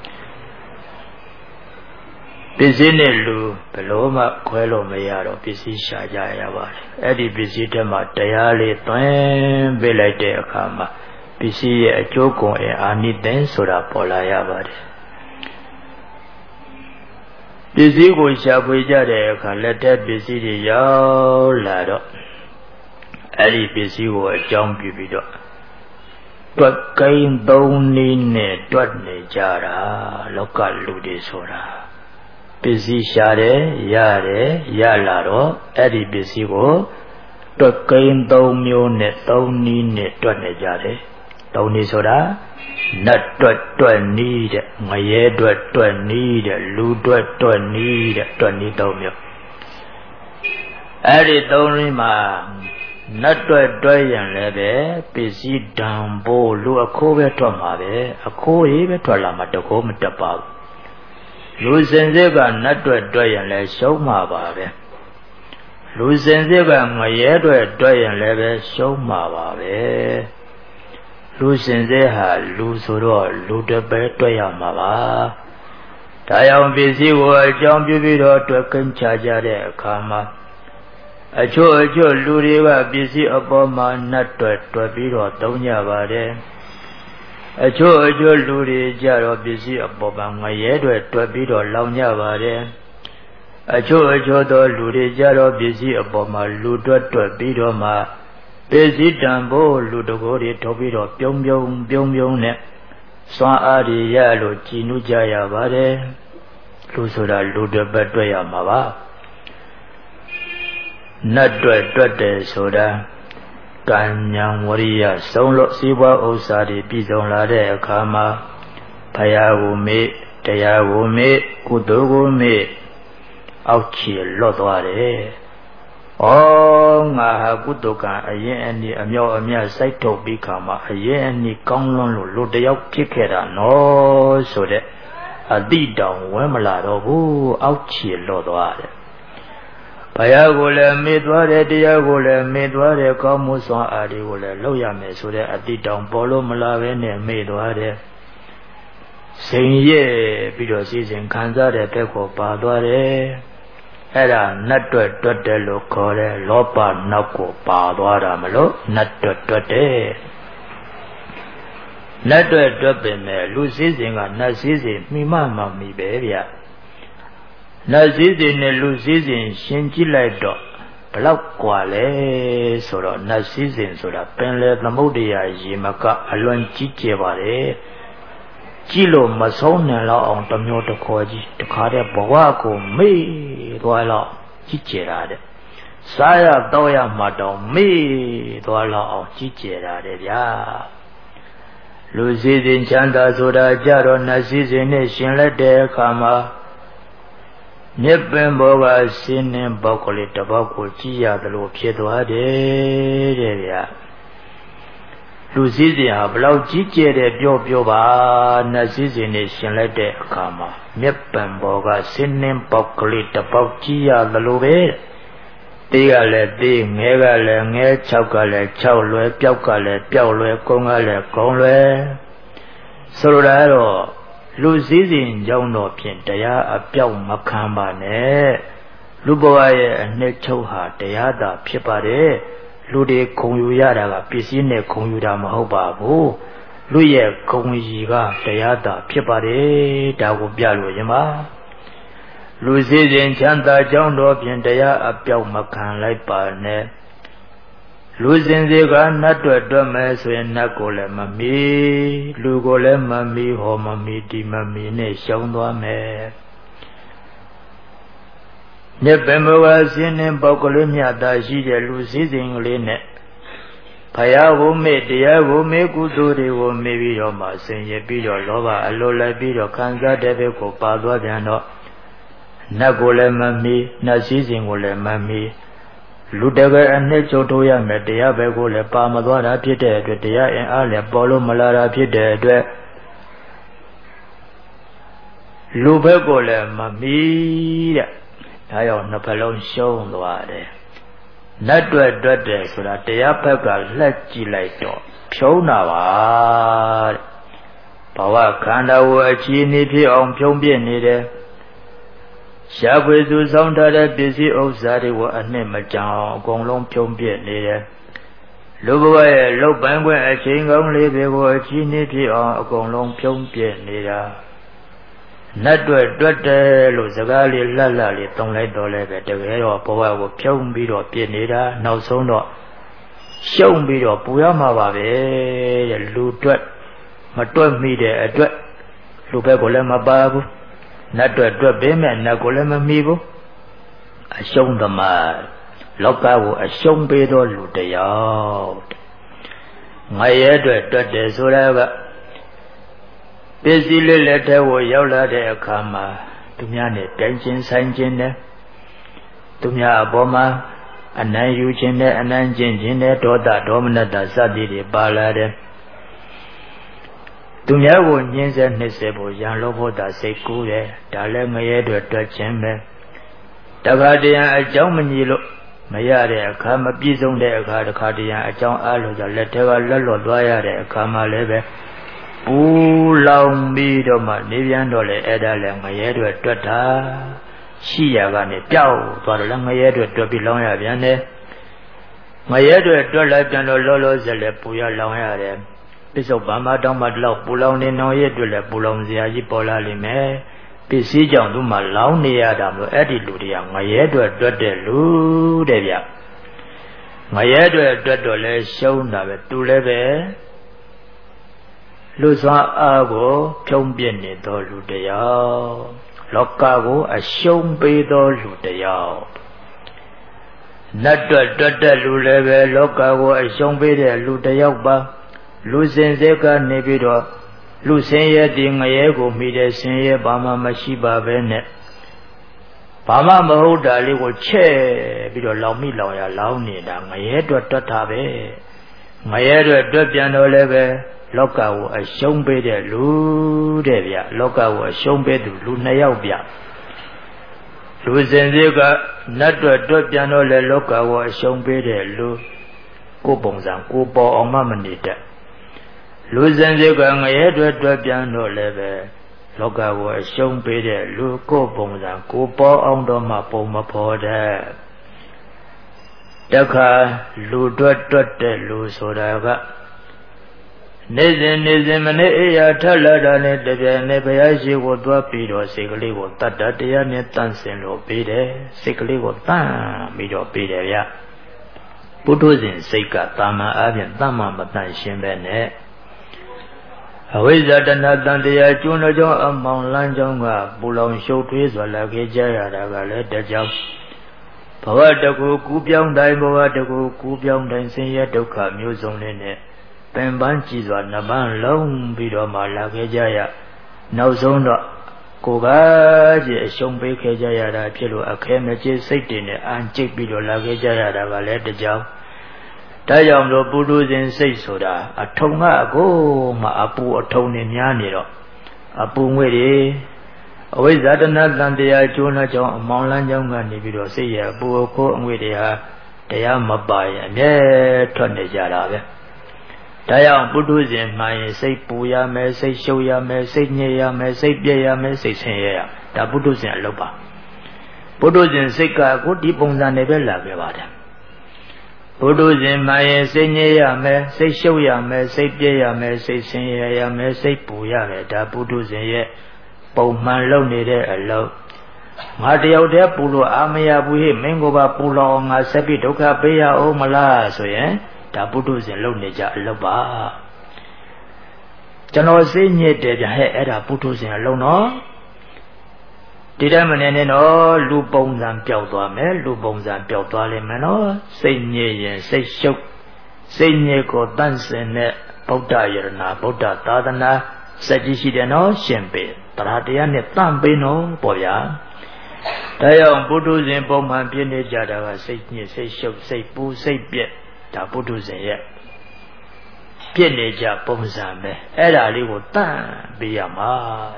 ပစ္စည်းနဲ့လူဘယ်လိုမှခွဲလို့မရတော့ပစ္စည်းရှာကြရပါတယ်အဲ့ဒီပစ္စည်းတွေမှာတရားလေးသွင်းပေးလိုက်တဲ့အခါမှာပစ္စည်းရဲ့အကျိုးကုန်အာနိသင်ဆိုတာပေါ်လာရပါတယ်ပစ္စည်းကိုရှာဖွေကြတဲ့အခါလက်ထက်ပစ္စည်းတွေရောက်လာတော့အဲ့ဒီပစ္စည်းကိုအကြောင်းပြုပြီးတော့တွက်ကိန်းသုံးနည်းနဲ့တွက်နေကြတာလောကလူတွေဆိုတာပစ္စည်းရှာတယ်ရတယ်ရလာတော့အဲ့ဒီပစ္စည်းကိုတွက်ကိန်းသုံးမျိုးနဲ့သုံးနည်းနဲ့တွက်နေကြတယ်သုံးနည်းဆိုတာနတ်တွက်တွက်နည်းတဲ့ငရဲတွက်တွက်နည်းတဲ့လူတွက်တွက်နည်းတဲ့တွက်နည်းသုံးမျိုးအဲ့ဒီသုံးနည်းမှာနတ်တွက်တွက်ရင်လည်းပဲပစ္စည်းဓာန်ဖို့လူအခိုးပဲထွက်မှာပဲအခိုးရေးပဲထွက်လာမှာတကောမတက်ပါဘူးလူစင်စစ်ကနတ်တွက်တွက်ရင်လည်းရှုံးမှာပါပဲလူစင်စစ်ကငရဲတွက်တွက်ရင်လည်းပဲရှုံးမှာပါပဲလူစင်စစ်ဟာလူဆိုတော့လူတပဲတွက်ရမှာပါဒါကြောင့်ပစ္စည်းကိုအကြောင်းပြုပြီးတော့တွက်ကိန်းချကြတဲ့အခါမှာအချို့အချို့လူတွေကပစ္စည်းအပေါ်မှာနတ်တွက်တွက်ပြီးတော့သုံးကြပါတယ်အချို့အချို့လူတွေကြတော့ပစ္စည်းအပေါ်မှာငရဲတွက်တွက်ပြီးတော့လောင်ကြပါတယ်အချို့အချို့သောလူတွေကြတော့ပစ္စည်းအပေါ်မှာလူတွက်တွက်ပြီးတော့မှပစ္စည်းတန်ဖို့လူတကိုယ်တွေထုတ်ပြီးတော့ပြုံးပြုံးပြုံးပြုံးနဲ့စွမ်းအားတွေရလို့ကြည်နူးကြရပါတယ်လူဆိုတာလူတစ်ပတ်တွက်ရမှာပါနတ်တွက်တွက်တယ်ဆိုတာကံဉာဏ်ဝရိယဆုံးလို့စီးပွားဥစ္စာတွေပြည်စုံလာတဲ့အခါမှာဘုရားကိုမေ့တရားကိုမေ့ကုသိုလ်ကိုမေ့အောက်ခြေလွတ်သွားတယ်ဩငါဟာကုသိုလ်ကံအရင်အနည်းအမြောက်အမြတ်စိုက်ထုတ်ပြီးခါမှာအရင်အနည်းကောင်းလွန်းလို့လူတယောက်ဖြစ်ခဲ့တာနော်ဆိုတဲ့အတိတောင်ဝဲမလာတော့ဘူးအောက်ခြေလွတ်သွားတယ်ဘုရားကိုလည်းမေ့သွားတယ်တရားကိုလည်းမေ့သွားတယ်ကောင်းမှုစွမ်းအားတွေကိုလည်းလုပ်ရမယ်ဆိုတဲ့အတိတောင်ပေါ်လို့မလာဘဲနဲ့မေ့သွားတယ်စိန်ရဲ့ပြီးတော့စီစဉ်ခံစားတဲ့ဘက်ကိုပါသွားတယ်အဲ့ဒါနတ်တွက်တွက်တယ်လို့ခေါ်တယ်လောဘနောက်ကိုပါသွားတာမလို့နတ်တွက်တွက်တယ်နတ်တွက်တွက်ပင်မဲ့လူစည်းစိမ်ကနတ်စည်းစိမ်မိမမှမိပဲဗျနတ်စည်းစိမ်နဲ့လူစည်းစိမ်ရှင်ကြည့်လိုက်တော့ဘလောက်กว่าလဲဆိုတော့နတ်စည်းစိမ်ဆိုတာပင်လေသမုဒ္ဒရာရေမကအလွန်ကြီးကျယ်ပါတယ်ကြည့်လို့မဆုံးနိုင်တော့အောင်တမျိုးတစ်ခေါ်ကြီးတခါတည်းဘဝကိုမေ့သွားတော့ကြီးကျယ်တာတဲ့စားရတော့ရမှတော့မေ့သွားတော့အောင်ကြီးကျယ်တာတဲ့ဗျာလူစည်းစိမ်ချမ်းသာဆိုတာကြတော့နတ်စည်းစိမ်နဲ့ရှင်လက်တဲ့အခါမှာမြစ်ပင်ဘောကဆင်းနှင်းပေါက်ကလေးတစ်ပေါက်ကိုကြည့်ရတယ်လို့ဖြစ်သွားတယ်တဲ့ဗျာလူစည်းစိမ်ဟာဘလောက်ကြီးကျယ်တဲ့ပြောပြောပါနတ်စည်းစိမ်နဲ့ရှင်လိုက်တဲ့အခါမှာမြက်ပံဘောကဆင်းနှင်းပေါက်ကလေးတစ်ပေါက်ကြီးရတယ်လို့ပဲတေးကလည်းတေးငဲကလည်းငဲ၆ကလည်း၆လွယ်ပျောက်ကလည်းပျောက်လွယ်ကုန်းကလည်းကုန်းလွယ်ဆိုလိုတာတော့လူစည်းစိမ်ကြောင့်တော့ဖြင့်တရားအပြောက်မခံပါနဲ့လူဘဝရဲ့အနှစ်ချုပ်ဟာတရားသာဖြစ်ပါတယ်လူတွေခုံယူရတာကပစ္စည်းနဲ့ခုံယူတာမဟုတ်ပါဘူးလူရဲ့ခုံရီကတရားသာဖြစ်ပါတယ်ဒါကိုပြလို့ရမှာလူစည်းစိမ်ချမ်းသာကြောင့်တော့ဖြင့်တရားအပြောက်မခံလိုက်ပါနဲ့လူစင်စေကနတ်တွက်တွက်မယ်ဆိုရင်နတ်ကိုလည်းမမီလူကိုလည်းမမီဟောမမီဒီမမီနဲ့ရှောင်းသွားမယ်မြတ်ဗမောကဆင်းနှင်းပေါက်ကလေးမြတ်သာရှိတဲ့လူစည်းစိမ်ကလေးနဲ့ဘုရားကိုမေ့တရားကိုမေ့ကုသိုလ်တွေကိုမေ့ပြီးတော့မှဆင်ရပြီးတော့လောဘအလိုလိုက်ပြီးတော့ခံစားတဲ့ဘက်ကိုပါသွားပြန်တော့နတ်ကိုလည်းမမီနတ်စည်းစိမ်ကိုလည်းမမီလူတကယ်အနှစ်ချုပ်ထိုးရမယ်တရားဘက်ကိုလည်းပါမသွားတာဖြစ်တဲ့အတွက်တရားအင်အားလည်းပေါ်လို့မလာတာဖြစ်တဲ့အတွက်လူဘက်ကိုလည်းမမီတဲ့ဒါကြောင့်နှစ်ဖက်လုံးရှုံးသွားတယ်နတ်တွေ့တွတ်တယ်ဆိုတာတရားဘက်ကလှက်ကြည့်လိုက်တော့ဖြုံးတာပါတဲ့ဘဝခန္ဓာကိုအခြေအနေဖြစ်အောင်ဖြုံးပြနေတယ်ရှားခွေစုဆောင်ထားတဲ့ပစ္စည်းဥစ္စာတွေကိုအနှစ်မကြောင်အကုန်လုံးဖြုံးပြနေတယ်လူဘဝရဲ့လုတ်ပန်းခွင့်အချိန်ကောင်းလေးတွေကိုအခြေအနေဖြစ်အောင်အကုန်လုံးဖြုံးပြနေတာနတ်တွေ့တွတ်တယ်လို့စကားလေးလှက်လှလေးတုံလိုက်တော့လဲပဲတကယ်တော့ဘဝကိုဖြုံးပြီးတော့ပြနေတာနောက်ဆုံးတော့ရှုံးပြီးတော့ပူရမှာပါပဲတဲ့လူတွက်မတွက်မိတဲ့အတွက်လူဘက်ကိုလည်းမပါဘူးနတ်တွက်တွက်ပေးမဲ့နတ်ကိုလည်းမမိဘူးအရှုံးသမားလောကကိုအရှုံးပေးတော့လူတယောက်ငရဲအတွက်တွက်တယ်ဆိုတာကပစ္စည်းလေးလက်ထဲကိုရောက်လာတဲ့အခါမှာသူများနဲ့ပြိုင်ချင်းဆိုင်ချင်းနဲ့သူများအပေါ်မှာအနံ့ယူခြင်းနဲ့အနံ့ကျင့်ခြင်းနဲ့ဒေါသဒေါမနတစသည်တွေပါလာတယ်သူများကိုညှင်းဆဲနှိပ်စက်ဖို့ရန်လောဖို့သာစိတ်ကူးတယ်ဒါလည်းငရဲတွေတွက်ခြင်းပဲတခါတရံအကြောင်းမညီလို့မရတဲ့အခါမပြည့်စုံတဲ့အခါတခါတရံအကြောင်းအားလို့ကြောင့်လက်ထဲကလက်လော့သွားရတဲ့အခါမှလည်းပဲပူလောင်ပြီးတော့မှနေပြန်တော့လေအဲ့ဒါလည်းငရဲတွေတွက်တာရှိရကနေပျောက်သွားတယ်လည်းငရဲတွေတွက်ပြီးလောင်ရပြန်တယ်ငရဲတွေတွက်လိုက်ပြန်တော့လောလောဆယ်လည်းပူရလောင်ရတယ်ပစ္စုပန်မှာတောင်းမှတော့ပူလောင်နေနောင်ရဲ့တွေ့လည်းပူလောင်စရာကြီးပေါ်လာလိမ့်မယ်ပစ္စည်းကြောင့်သူမှလောင်နေရတာမလို့အဲ့ဒီလူတွေကငရဲတွေတွက်တဲ့လူတဲ့ဗျငရဲတွေတွက်တော့လဲရှုံးတာပဲသူလည်းပဲလူစွမ်းအားကိုဖြုံးပြနေသောလူတယောက်လောကကိုအရှုံးပေးသောလူတယောက်နတ်တွက်တွက်တဲ့လူလည်းပဲလောကကိုအရှုံးပေးတဲ့လူတယောက်ပါလူစင်စစ်ကနေပြီးတော့လူစင်ရဲ့ဒီငရဲကိုမိတဲ့စင်ရဲ့ဘာမှမရှိပါပဲနဲ့ဘာမှမဟုတ်တာလေးကိုချဲ့ပြီးတော့လောင်မိလောင်ရလောင်နေတာငရဲတွက်တွက်တာပဲငရဲတွက်တွက်ပြန်တော့လည်းပဲလောကကိုအရှုံးပေးတဲ့လူတဲ့ဗျလောကကိုအရှုံးပေးသူလူနှစ်ယောက်ဗျလူစင်စစ်ကနတ်တွက်တွက်ပြန်တော့လေလောကကိုအရှုံးပေးတဲ့လူကိုပုံစံကိုပေါ်အောင်မှမနေတတ်လူစင်စစ်ကငရဲတွက်တွက်ပြန်တော့လေပဲလောကကိုအရှုံးပေးတဲ့လူကိုပုံစံကိုပေါ်အောင်တော့မှပုံမဖော်တဲ့တခါလူတွက်တွက်တဲ့လူဆိုတာကနေစဉ်နေစဉ်မနေ့အေးရထလာတာနဲ့တပြိုင်နဲ့ဘုရားရှိခိုးသွားပြီးတော့စိတ်ကလေးကိုတတ်တတရားနဲ့တန့်စင်လို့ပြီးတယ်စိတ်ကလေးကိုတန့်ပြီးတော့ပြီးတယ်ဗျပုထုဇဉ်စိတ်ကတာမန်အားဖြင့်တန့်မှမတန့်ရှင်းပဲနဲ့အဝိဇ္ဇာတဏ္ဍတန်တရားကျွန်းတော်ကြောင့်အမောင်လန်းကြောင့်ကပူလောင်ရှုပ်ထွေးစွာလာခဲ့ကြရတာကလည်းတကြောင်ဘဝတကူကူးပြောင်းတိုင်းဘဝတကူကူးပြောင်းတိုင်းဆင်းရဲဒုက္ခမျိုးစုံလေးနဲ့ပင်ပန်းကြည်စွာနှစ်ပန်းလုံးပြီးတော့မှလာခဲ့ကြရနောက်ဆုံးတော့ကိုယ်ကကြီးအရှုံးပေးခဲ့ကြရတာဖြစ်လို့အခဲမကျေစိတ်တွေနဲ့အန်ကျိတ်ပြီးတော့လာခဲ့ကြရတာကလည်းတကြောင်ဒါကြောင့်လို့ပုထုဇဉ်စိတ်ဆိုတာအထုံကအကိုမှအပူအထုံနေများနေတော့အပူငွေတွေအဝိဇ္ဇာတဏ္ဍတန်တရားကျိုးနှကြောင့်အမောင်လန်းကြောင့်ကနေပြီးတော့စိတ်ရအပူအခိုးအငွေတွေဟာတရားမပါရင်အမြဲထွက်နေကြတာပဲဒါကြောင့်ပုထုဇဉ်မှရင်စိတ်ပူရမယ်စိတ်ရှုပ်ရမယ်စိတ်ညစ်ရမယ်စိတ်ပြည့်ရမယ်စိတ်ဆင်းရဲရဒါပုထုဇဉ်အလုပ်ပါပုထုဇဉ်စိတ်ကကိုဒီပုံစံနဲ့ပဲလာခဲ့ပါတယ်ပုထုဇဉ်မှရင်စိတ်ညစ်ရမယ်စိတ်ရှုပ်ရမယ်စိတ်ပြည့်ရမယ်စိတ်ဆင်းရဲရမယ်စိတ်ပူရမယ်ဒါပုထုဇဉ်ရဲ့ပုံမှန်လုပ်နေတဲ့အလုပ်ငါတယောက်တည်းပူလို့အာမရဘူးဟိမင်းကိုပါပူလို့ငါဆက်ပြီးဒုက္ခပေးရအောင်မလားဆိုရင်ဒါပုထုဇဉ်လုပ်နေကြအလုပ်ပါကျွန်တော်စိတ်ညစ်တယ်ဗျဟဲ့အဲ့ဒါပုထုဇဉ်အလုပ်နော်ဒီတိုင်းမနေနဲ့တော့လူပုံစံပျောက်သွားမယ်လူပုံစံပျောက်သွားလိမ့်မယ်နော်စိတ်ညစ်ရင်စိတ်ရှုပ်စိတ်ညစ်ကိုတန့်စင်တဲ့ဗုဒ္ဓယရဏဗုဒ္ဓသာသနာစက်ကြီးရှိတယ်နော်ရှင်ပေတရားတရားနဲ့တန့်ပေးနော်ပေါ့ဗျာဒါကြောင့်ပုထုဇဉ်ပုံမှန်ပြည့်နေကြတာကစိတ်ညစ်စိတ်ရှုပ်စိတ်ပူစိတ်ပြက်ဒါပုထုဇဉ်ရဲ့ပြည့်နေကြပုံစံပဲအဲ့ဒါလေးကိုတန့်ပေးရမှာ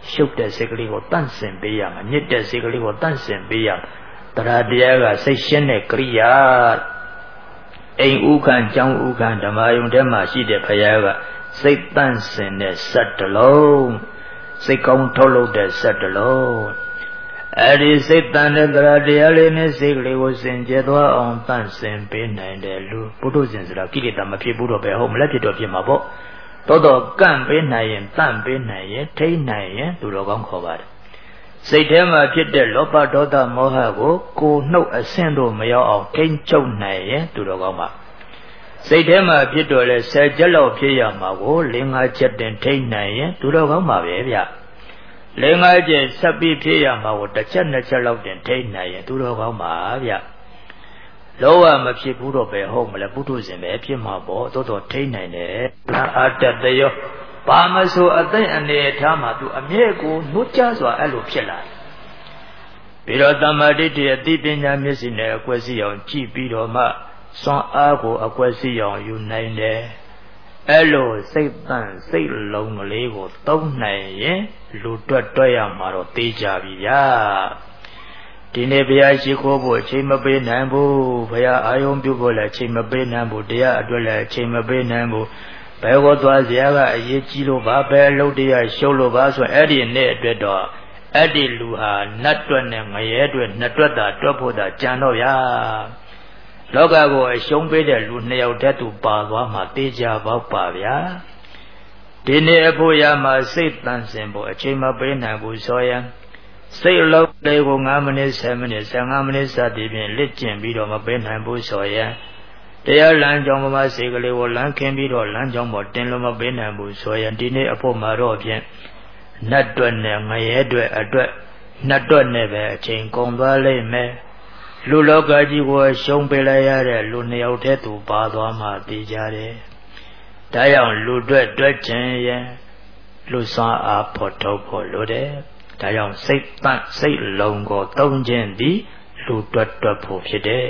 ရှုပ်တဲ့စိတ်ကလေးကိုတန့်စင်ပေးရမှာညစ်တဲ့စိတ်ကလေးကိုတန့်စင်ပေးရတရားတရားကစိတ်ရှင်းတဲ့ကရိယာအိမ်ဥခံကြောင်းဥခံဓမ္မယုံထဲမှာရှိတဲ့ဘုရားကစိတ်တန့်စင်တဲ့စက်တလုံးစိတ်ကောင်းထုတ်လုပ်တဲ့စက်တလုံးအဲ့ဒီစိတ်တန်တဲ့တရားတရားလေးနဲ့စိတ်ကလေးကိုစင်ကြယ်သွားအောင်တန့်စင်ပေးနိုင်တယ်လူပုထုဇဉ်ဆိုတာကိလေသာမဖြစ်ဘူးတော့ပဲဟုတ်မလဲဖြစ်တော့ဖြစ်မှာပေါ့တော်တော်ကန့်ပေးနိုင်ရင်တန့်ပေးနိုင်ရင်ထိန်းနိုင်ရင်သူတော်ကောင်းခေါ်ပါတယ်စိတ်ထဲမှာဖြစ်တဲ့လောဘဒေါသမောဟကိုကိုယ်နှုတ်အဆင့်တို့မရောက်အောင်ထိန်းချုပ်နိုင်ရင်သူတော်ကောင်းပါစိတ်ထဲမှာဖြစ်တော့လဲဆယ်ချက်လောက်ဖြစ်ရမှာကို၄၅ချက်တင်ထိန်းနိုင်ရင်သူတော်ကောင်းပါပဲဗျ၄၅ချက်ဆက်ပြီးဖြစ်ရမှာကိုတစ်ချက်နှစ်ချက်လောက်တင်ထိန်းနိုင်ရင်သူတော်ကောင်းပါဗျလောကမဖြစ်ဘူးတော့ပဲဟုတ်မလဲပုထုဇဉ်ပဲဖြစ်မှာပေါ့တော်တော်ထိန်းနိုင်တယ်အာတတယောဘာမဆိုအသိအနေထားမှာသူအမြဲကိုနှုတ်ကြစွာအဲ့လိုဖြစ်လာတယ်ပြီးတော့တမ္မာဒိဋ္ဌိအသိပညာမျက်စိနဲ့အကွက်စီအောင်ကြည့်ပြီးတော့မှစွမ်းအားကိုအကွက်စီအောင်ယူနိုင်တယ်အဲ့လိုစိတ်တန့်စိတ်လုံးကလေးကိုသုံးနိုင်ရင်လူတွက်တွက်ရမှာတော့သိကြပြီဗျာဒီနေ့ဘုရားရှိခိုးဖို့အချိန်မပေးနိုင်ဘူးဘုရားအာယုံပြုဖို့လည်းအချိန်မပေးနိုင်ဘူးတရားအတွက်လည်းအချိန်မပေးနိုင်ဘူးဘယ်ကိုသွားစရာကအရေးကြီးလို့ပါဘယ်လုံးတရားရှုပ်လို့ပါဆိုအဲ့ဒီနေ့အတွက်တော့အဲ့ဒီလူဟာနတ်တွက်နဲ့ငရဲတွက်နှစ်တွက်တာတွက်ဖို့တာကြံတော့ဗျာလောကကိုအရှုံးပေးတဲ့လူနှစ်ယောက်တည်းသူပါသွားမှတေးကြပေါက်ပါဗျာဒီနေ့အဖို့ရမှာစိတ်တန်စင်ဖို့အချိန်မပေးနိုင်ဘူးဆိုရင်စိတ်လုံးလေးကို၅မိနစ်၁၀မိနစ်၁၅မိနစ်စသည်ဖြင့်လက်ကျင့်ပြီးတော့မပေးနိုင်ဘူးဆိုရင်တရားလမ်းကြောင်းမှာစိတ်ကလေးကိုလမ်းခင်းပြီးတော့လမ်းကြောင်းပေါ်တင်လို့မပေးနိုင်ဘူးဆိုရင်ဒီနေ့အဖို့မှာတော့ဖြင့်နတ်တွက်နဲ့ငရဲတွက်အတွက်နတ်တွက်နဲ့ပဲအချိန်ကုန်သွားလိမ့်မယ်လူလောကကြီးကိုရှုံးပေးလိုက်ရတဲ့လူနှစ်ယောက်တည်းသူပါသွားမှသိကြတယ်ဒါကြောင့်လူတွက်တွက်ခြင်းရဲ့လူစွမ်းအားဖို့ထုတ်ဖို့လိုတယ်ဒါကြောင့်စိတ်တန့်စိတ်လုံးကိုသုံးခြင်းသည်လူတွက်တွက်ဖို့ဖြစ်တယ်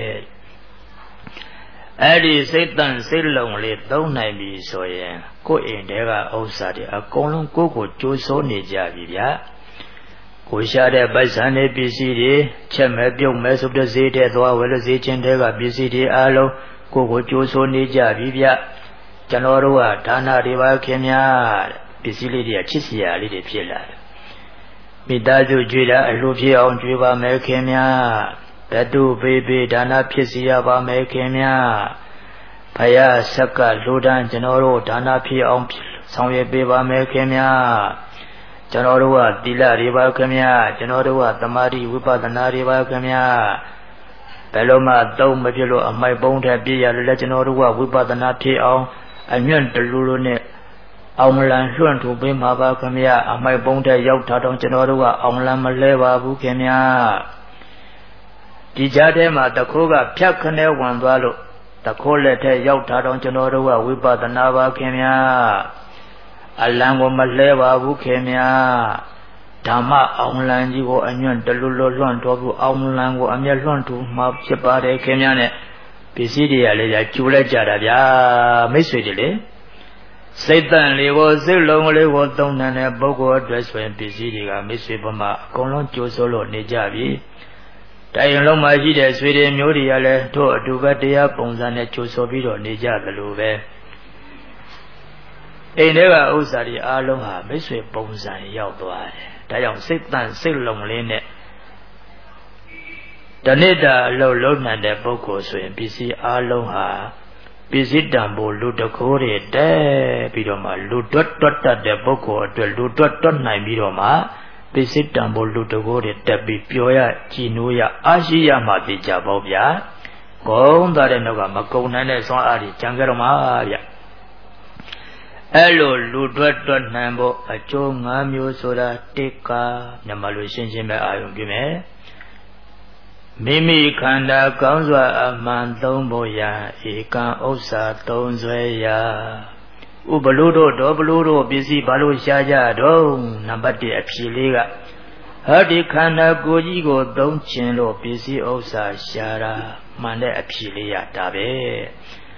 အဲ့ဒီစိတ်တန့်စိတ်လုံးလေးသုံးနိုင်ပြီဆိုရင်ကိုယ်အိမ်ထဲကဥစ္စာတွေအကုန်လုံးကိုယ့်ကိုကြိုးစိုးနေကြပြီဗျာကိုရှာတဲ့ပိုက်ဆံတွေပစ္စည်းတွေချက်မဲ့ပြုတ်မဲ့ဆိုတဲ့ဈေးထဲသွားဝယ်လို့ဈေးချင်းတွေကပစ္စည်းတွေအားလုံးကိုယ့်ကိုကြိုးစိုးနေကြပြီဗျကျွန်တော်တို့ကဒါနတွေပါခင်များပစ္စည်းလေးတွေကချစ်စရာလေးတွေဖြစ်လာတယ်မိသားစုကြွေးတာအလှဖြစ်အောင်ကြွေးပါမယ်ခင်များတတုပေပေဒါနဖြစ်စီရပါမယ်ခင်များဘုရားဆက်ကလူတန်းကျွန်တော်တို့ဒါနဖြစ်အောင်ဆောင်ရွက်ပေးပါမယ်ခင်များကျွန်တော်တို့ကသီလတွေပါခင်ဗျာကျွန်တော်တို့ကသမာဓိဝိပဿနာတွေပါခင်ဗျာဘယ်လိုမှသုံးမဖြစ်လို့အမိုက်ပုံးထက်ပြည့်ရလို့လဲကျွန်တော်တို့ကဝိပဿနာဖြစ်အောင်အညွန့်တလူလူနဲ့အောင်မလန်လွှန့်ထူပေးမှာပါခင်ဗျာအမိုက်ပုံးထက်ရောက်ထားတော့ကျွန်တော်တို့ကအောင်လန်မလဲပါဘူးခင်ဗျာဒီကြားထဲမှာတခိုးကဖြတ်ခနဲ့ဝင်သွားလို့တခိုးလက်ထက်ရောက်ထားတော့ကျွန်တော်တို့ကဝိပဿနာပါခင်ဗျာအလံကိုမလဲပါဘူးခင်ဗျာဓမ္မအောင်လံကြီးကိုအညွန့်တလူလွလွန့်တော်ဘူးအောင်လံကိုအမျက်လွန့်ထူမှဖြစ်ပါတယ်ခင်ဗျာနဲ့ပစ္စည်းတွေကလည်းကျူလိုက်ကြတာဗျာမိတ်ဆွေတွေလေစိတ်တန်လေးကိုစိတ်လုံးလေးကိုသုံးတဲ့ပုဂ္ဂိုလ်အတွက်ဆိုရင်ပစ္စည်းတွေကမိတ်ဆွေဘမှာအကုန်လုံးကြိုးစိုးလို့နေကြပြီတိုင်းလုံးမှာရှိတဲ့ဆွေတွေမျိုးတွေကလည်းတို့အတူပဲတရားပုံစံနဲ့ကြိုးစိုးပြီးတော့နေကြသလိုပဲအိမ်ထဲကဥစ္စာတွေအားလုံးဟာမိတ်ဆွေပုံစံရောက်သွားတယ်။ဒါကြောင့်စိတ်တန့်စိတ်လုံးလေးနဲ့တဏိတာအလုံးလုံးနိုင်တဲ့ပုဂ္ဂိုလ်ဆိုရင်ပစ္စည်းအားလုံးဟာပစ္စည်းတန်ဖို့လူတကိုးတွေတဲပြီးတော့မှလူတွတ်တွတ်တတ်တဲ့ပုဂ္ဂိုလ်အတွက်လူတွတ်တွတ်နိုင်ပြီးတော့မှပစ္စည်းတန်ဖို့လူတကိုးတွေတက်ပြီးပျော်ရကြည်နိုးရအားရှိရမှသိကြပေါ့ဗျာ။ကုန်းသွားတဲ့နောက်ကမကုံနိုင်တဲ့စွမ်းအားတွေကြံကြတော့မှာဗျ။အဲ့လိုလူတွတ်တွတ်နိုင်ဖို့အကျိုး၅မျိုးဆိုတာတိကမြန်မာလိုရှင်းရှင်းပဲအာရုံပြုမယ်မိမိခန္ဓာကောင်းစွာအမှန်သုံးဖို့ရာဧကံဥစ္စာသုံးဆွဲရာဥပလူတို့တော်ဘလူတို့ပစ္စည်းဘာလို့ရှားကြတော့နံပါတ်၁အဖြေလေးကဟောဒီခန္ဓာကိုယ်ကြီးကိုသုံးခြင်းလို့ပစ္စည်းဥစ္စာရှားတာမှန်တဲ့အဖြေလေးရတာပဲ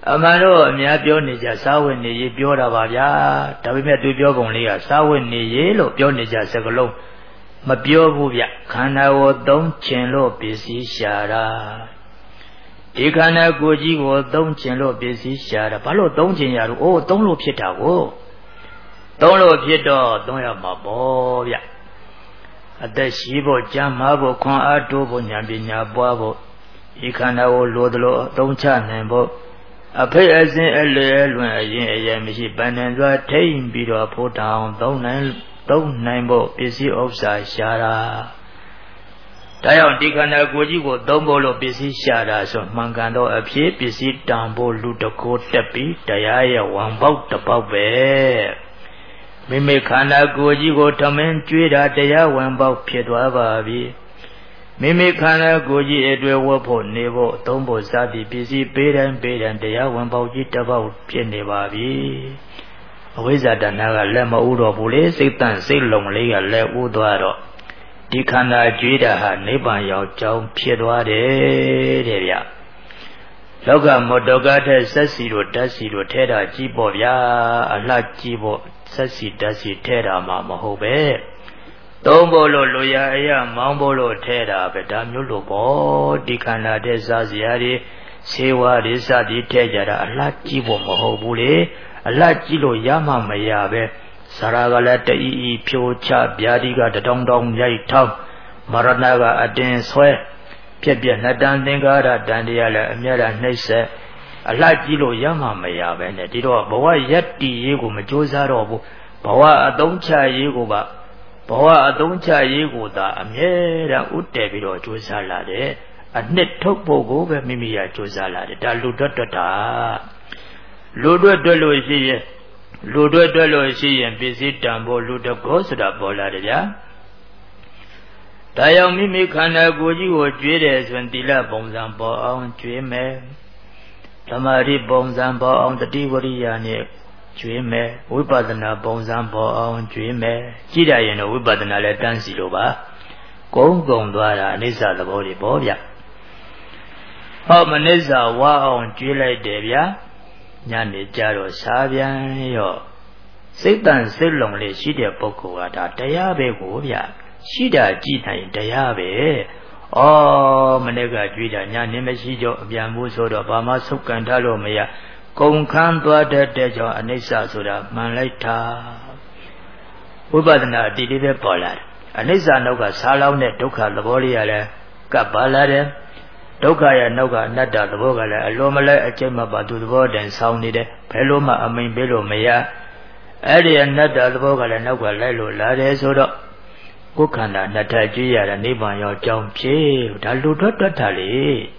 အမှန်တော့အများပြောနေကြစာဝတ်နေရေးပြောတာပါဗျာဒါပေမဲ့သူပြောပုံလေးကစာဝတ်နေရေးလို့ပြောနေကြစကားလုံးမပြောဘူးဗျခန္ဓာကိုသုံးချင်လို့ပစ္စည်းရှာတာဒီခန္ဓာကိုယ်ကြီးကိုသုံးချင်လို့ပစ္စည်းရှာတာဘာလို့သုံးချင်ရလို့အိုးသုံးလို့ဖြစ်တာကိုသုံးလို့ဖြစ်တော့သုံးရမှာပေါ့ဗျအသက်ရှိဖို့ကြံမာဖို့ခွန်အားတိုးဖို့ဉာဏ်ပညာပွားဖို့ဒီခန္ဓာကိုလိုသလိုသုံးချနိုင်ဖို့အဖိတ်အစဉ်အလေလွန်အရင်အရင်မရှိပန်းနှံစွာထိမ့်ပြီးတော့ဖို့တောင်သုံးနိုင်သုံးနိုင်ဖို့ပစ္စည်းဥစ္စာရှာတာဒါကြောင့်ဒီခန္ဓာကိုယ်ကြီးကိုသုံးဖို့လို့ပစ္စည်းရှာတာဆိုမှန်ကန်တော့အဖြစ်ပစ္စည်းတန်ဖို့လူတကိုးတက်ပြီးတရားရဲ့ဝံပေါက်တစ်ပေါက်ပဲမိမိခန္ဓာကိုယ်ကြီးကိုထမင်းကျွေးတာတရားဝံပေါက်ဖြစ်သွားပါပြီမိမိခန္ဓာကိုယ်ကြီးအတွေ့ဝတ်ဖို့နေဖို့သုံးဖို့စသည်ပစ္စည်းပေးတိုင်းပေးတိုင်းတရားဝံပေါက်ကြီးတစ်ပေါက်ဖြစ်နေပါပြီအဝိဇ္ဇာတဏှာကလက်မဥတော့ဘူးလေစိတ်တန့်စိတ်လုံလေးကလက်ဥသွားတော့ဒီခန္ဓာကျွေးတာဟာနိဗ္ဗာန်ရောက်ကြောင်းဖြစ်သွားတယ်တဲ့ဗျလောကမောတကတဲ့ဆက်စီတို့ဓာတ်စီတို့ထဲတာကြီးပေါ့ဗျာအလှကြီးပေါ့ဆက်စီဓာတ်စီထဲတာမှမဟုတ်ပဲသုံးဖို့လို့လူရအရာမောင်းဖို့လို့ထဲတာပဲဒါမျိုးလို့ပေါ့ဒီခန္ဓာတဲ့စားစရာတွေဆေးဝါးတွေစသည်ထဲကြတာအလှကြီးဖို့မဟုတ်ဘူးလေအလှကြီးလို့ရမှမရပဲဇာရကလည်းတအီအီဖြိုချဗျာတိကတတောင်းတောင်းရိုက်ထောင်းမရဏကအတင်းဆွဲပြက်ပြက်နှစ်တန်သင်္ကာရတန်တရားလည်းအမြဲတမ်းနှိမ့်ဆက်အလှကြီးလို့ရမှမရပဲနဲ့ဒီတော့ဘဝယက်တီရေးကိုမကြိုးစားတော့ဘူးဘဝအသုံးချရေးကိုပါဘဝအသုံးချရေးကိုသာအမြဲတမ်းဥတည်ပြီးတော့ကြိုးစားလာတယ်အနှစ်ထုတ်ဖို့ကိုပဲမိမိရကြိုးစားလာတယ်ဒါလူတွတ်တွတ်တာလူတွတ်တွတ်လို့ရှိရဲ့လူတွတ်တွတ်လို့ရှိရင်ပစ္စည်းတန်ဖို့လူတကောဆိုတာပေါ်လာတယ်ဗျာဒါကြောင့်မိမိခန္ဓာကိုယ်ကြီးကိုကျွေးတယ်ဆိုရင်သီလပုံစံပေါ်အောင်ကျွေးမယ်ဓမ္မရိပုံစံပေါ်အောင်တတိဝရိယနဲ့ကျွေးမယ်ဝိပဿနာပုံစံပေါ်အောင်ကျွေးမယ်ကြည့်ရရင်တော့ဝိပဿနာလည်းတန်းစီလို့ပါကုန်းကုံသွားတာအနိစ္စသဘောတွေပေါ့ဗျဟောမနိစ္စဝါအောင်ကျွေးလိုက်တယ်ဗျာညနေကြတော့စားပြန်ရောစိတ်တန်စိတ်လုံလေးရှိတဲ့ပုဂ္ဂိုလ်ကဒါတရားပဲကိုဗျရှိတာကြည့်နိုင်တရားပဲဩမနေ့ကကြွေးတာညနေမရှိကြောအပြန်မှုဆိုတော့ဘာမှဆုတ်ကန်ထားလို့မရကုံခန်းသွားတတ်တဲ့ကြောင့်အနိစ္စဆိုတာမှန်လိုက်တာဝိပဿနာအတိလေးပဲပေါ်လာတယ်အနိစ္စနောက်ကစားလောင်းတဲ့ဒုက္ခသဘောလေးရလဲကပ်ပါလာတယ်ဒုက္ခရဲ့နောက်ကအနတ္တသဘောကလည်းအလိုမလဲအကျိတ်မပါသူသဘောတည်းဆောင်းနေတယ်ဘယ်လိုမှအမိန်ပေးလို့မရအဲ့ဒီအနတ္တသဘောကလည်းနောက်ကလိုက်လို့လာတယ်ဆိုတော့ကိုယ်ခန္ဓာနှစ်ထပ်ကြည့်ရတာနိဗ္ဗာန်ရောက်ကြောင်းဖြစ်ဒါလူတွတ်တွတ်တာလေ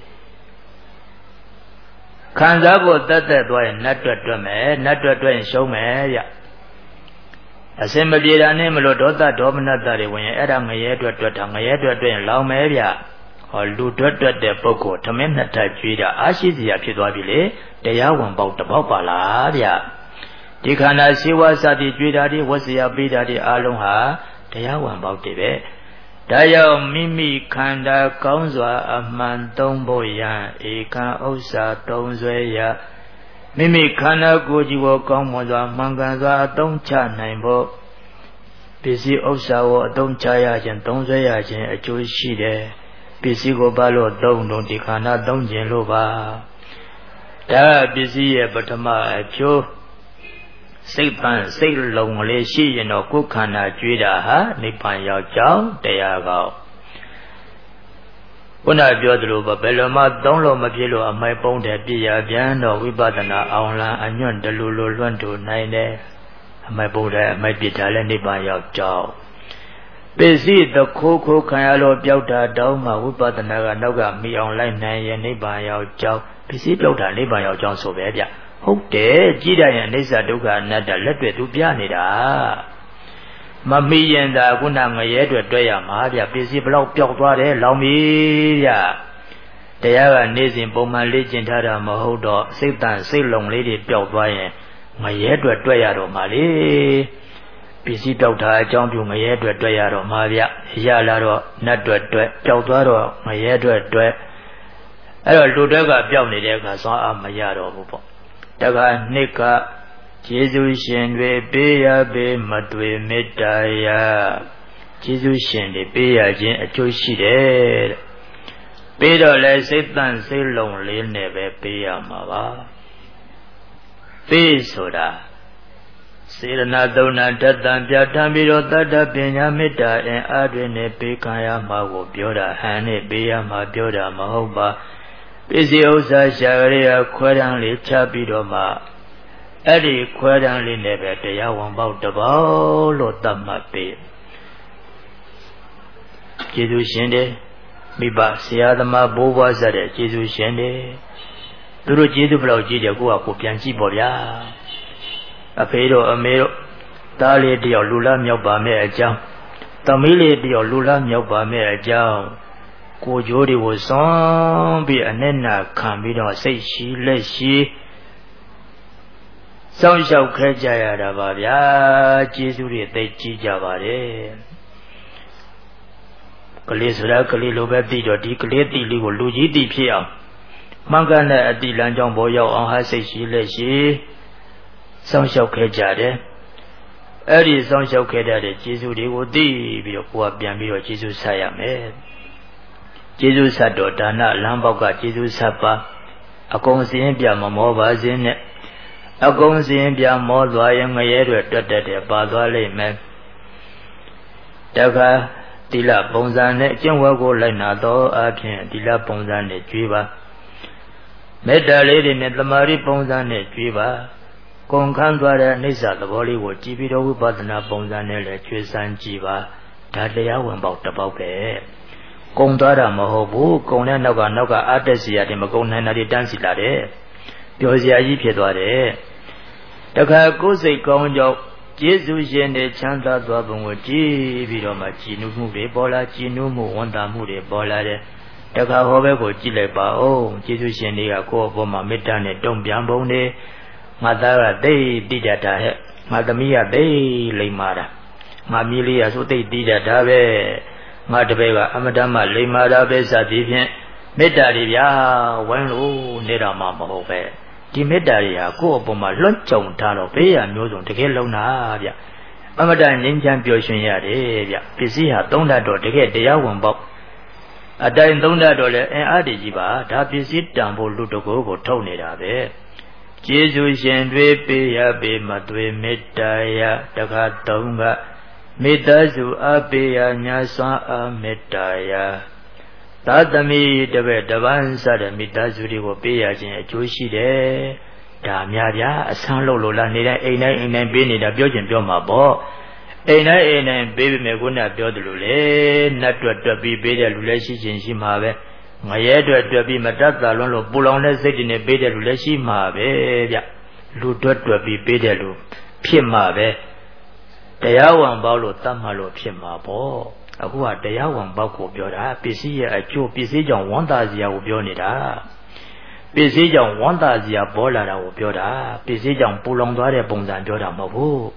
ခံစားဖို့တတ်တတ်သွားရင်နတ်တွတ်တွတ်မယ်နတ်တွတ်တွတ်ရင်ရှုံးမယ်ရအစင်မပြေတာနဲ့မလို့ဒေါသဒေါမနတတွေဝင်ရင်အဲ့ဒါငရဲတွတ်တွတ်တာငရဲတွတ်တွတ်ရင်လောင်မယ်ဗျဟောလူတွတ်တွတ်တဲ့ပုဂ္ဂိုလ်ထမင်းနှစ်ထပ်ကြွေးတာအားရှိစရာဖြစ်သွားပြီလေတရားဝင်ပေါက်တပေါက်ပါလားဗျဒီခန္ဓာရှိဝါစသည်ကြွေးတာတွေဝတ်စရာပေးတာတွေအားလုံးဟာတရားဝင်ပေါက်တယ်ပဲဒါကြောင့်မိမိခန္ဓာကောင်းစွာအမှန်သုံးဖို့ရန်ဧကံဥစ္စာသုံးဆွဲရမိမိခန္ဓာကိုယ်ကြီးကိုကောင်းမွန်စွာမှန်ကန်စွာအသုံးချနိုင်ဖို့ပစ္စည်းဥစ္စာကိုအသုံးချရခြင်းသုံးဆွဲရခြင်းအကျိုးရှိတယ်ပစ္စည်းကိုဘာလို့သုံးတော့ဒီခန္ဓာသုံးခြင်းလို့ပါဒါပစ္စည်းရဲ့ပထမအကျိုးစိတ်ပန်းစိတ်လုံလေးရှိရင်တော့ကိုယ်ခန္ဓာကြွေးတာဟာနိဗ္ဗာန်ရောက်ကြောင်းတရားကောင်းခုနပြောသလိုပဲဘယ်လိုမှသုံးလို့မဖြစ်လို့အမိုက်ပုံးတယ်ပြည့်ရပြန်တော့ဝိပဿနာအောင်လံအညွန့်တလူလိုလွန့်တူနိုင်တယ်အမိုက်ပုံးတယ်အမိုက်ပြစ်တာလည်းနိဗ္ဗာန်ရောက်ကြောင်းပစ္စည်းတခိုးခိုးခံရလို့ပျောက်တာတောင်းမှဝိပဿနာကနောက်ကမိအောင်လိုက်နိုင်ရင်နိဗ္ဗာန်ရောက်ကြောင်းပစ္စည်းပျောက်တာနိဗ္ဗာန်ရောက်ကြောင်းဆိုပဲဗျဟုတ်တယ်ကြည့်တယ်အနိစ္စဒုက္ခအနတ္တလက်တွေ့သူပြနေတာမမီရင်သာခုနငရဲတွေတွေ့ရမှာဗျပစ္စည်းဘလောက်ပျောက်သွားတယ်လောင်ပြီဗျတရားကနေစဉ်ပုံမှန်လေ့ကျင့်ထားတာမဟုတ်တော့စိတ်တန်စိတ်လုံလေးတွေပျောက်သွားရင်ငရဲတွေတွေ့ရတော့မှာလေပစ္စည်းပျောက်တာအကြောင်းပြုငရဲတွေတွေ့ရတော့မှာဗျရလာတော့နတ်တွေတွေ့ပျောက်သွားတော့ငရဲတွေတွေ့အဲ့တော့လူတွေကပျောက်နေတဲ့အခါသွားအမရတော့ဘူးပေါ့ Daga Nika Jesu Shenwe Beya Be Matwe Metaya Jesu Shende Beya Jin Achoshide Bedo Le Satan Silong Lene Beya Mava Be Soda Sirana Dona Datan Piatamiro Tata Pinya Mita and Adrene Pekaya Mago Bioda Hane Beya Ma Bioda Mahoba Busy Osa Sharia Quadanly Chapidoma Eddie Quadanly never the Yawan about the ball or Damape Jesu Shende Miba Siadama Boba Zade Jesu Shende Duru Jesu Blau Jida Gua Pupianchi Boya A Pedro Amero Dali Dio Lula Myoba Me a jump Tamili Dio Lula Myoba Me a jump Ko Jodi was on be a nena can be no say she let she Some shall catch a Babia Jesu they teach Javare Kalisura Kalilobati or Declati Ligo Luigi Di Pia Mangana at the Lanjong Boyo on her say she let she Some shall catch a Early some shall catch a Jesu they would be a poor Biambi or Jesus Sayame Jesus Sado Dana Lamboga Jesus Sapa A Consimpia Mamova Zine A Consimpia Moza Yang Mayere Dada Bazale Me Daga Dila Bonzane Jingwago Lenado Akin Dila Bonzane Jiva Meta Lady Netamari Bonzane Jiva Concandra Nisa the Bollywood Jibido Badana Bonzane Chusan Jiva Tadea went about the Boke Condara Mahobu, Conan Noga Noga Adesia de Macona di Dancilare, Piosia Yipedore. The Kakose Conjo, Jesus and the Chanta Dwabungi, Vidomachi, Numu, Bola, Chinumu, Wanda Mure, Bolare, the Kahove Gileba, oh, Jesus and the Ako Boma Metane, Dom Biambone, Madara de Didata, Madamia de Lemara, Mamilia so they did a dave. Madabega Amadama Limada Besa Divian Medaria Wenu Neda Mama Hope Di Medaria Go Boma Lunchon Tano Pea Nuzon to get Lona Amadan Ninjan Bioshin Yade Pisia Donda to get the Yawan Bob A dime Donda Dole and Adijiba that visit Dambo Ludogo Tony Dabe Jesus and Repia Be Matwe Medaya Daga Donga Mitazu Abia Nyasa Metaya Tatami Debe Davansa the Mitazuri will be as in a Joshi de Damia, a son Lola Nida Aina in and Bini the Belgian Bioma Bo Aina in and Baby Meguna Biodule, not to be better relations in Shimave. My head to be Matata Lolo Bulona said in a better relation Mave Luto to be better Pimave. Dayawan Balo Tamalo Pima Bo, a who are Dayawan Bako Bioda, Pisia, a Chu Pisijan Wandazia Ubionida, Pisijan Wandazia Bola Ubioda, Pisijan Pulongdare Bonzan Joda Mabu.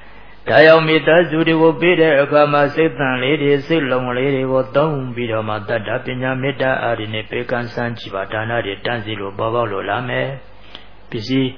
Dayamita Zudi will be there, Kama Satan lady, Silong lady, or Dom Bidoma Dada Pina Meta Arine Pekan Sanchivatana, the Tanzilo Babalo Lame, Pisi.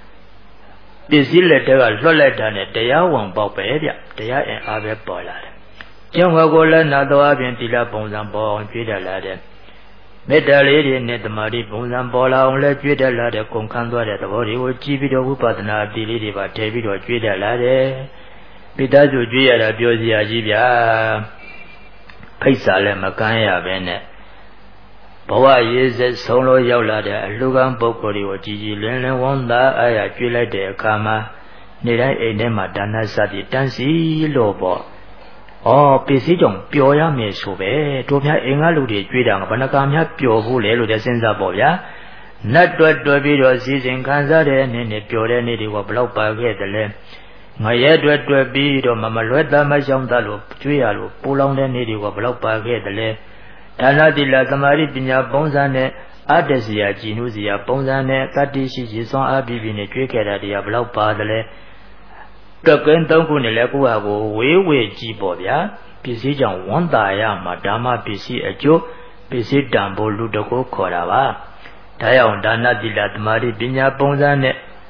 Busy letter, Loletan, they are one Bobberia, they are an Abbey Boiler. Young Wagola, Nado Aventilla Bonzan Bon, Peter Ladder. Meta lady in the Muddy Bonzan Bola, only Peter Ladder, Concando at the body, would keep it over Patana, deleted by David or Peter Ladder. Pitazu Gia, Biosia Gibia Paisale Macaya Vene. Boa is a solo Yaulada, Lugan Bokori or Gigi Lena Wanda, I feel de Kama, Nida Enema Dana Sadi Tansi Lobo. Oh, Pisijong, Pioya me sube, Topia Engaludi, Tridang, Panakamia, Pio Hule, the Senza Boya, not to a video season Kanzare, and a pure nitty of Blopa Getele. My head to a bead of Mamalueta, my young Dalo, Trialo, pull on the nitty of Blopa Getele. Tanadilla Tamari Pina Bonzane, Adesia, Ginuzia, Bonzane, Katishi, Son Abibine, Cricket, Diablo Padre. Token Tonkuneleku, we we Gibobia, Pisijan Wandaya, Madama Pisi Ejo, Pisi Dambo Ludogo Korava. Tayon Dana Dilla Tamari Pina Bonzane,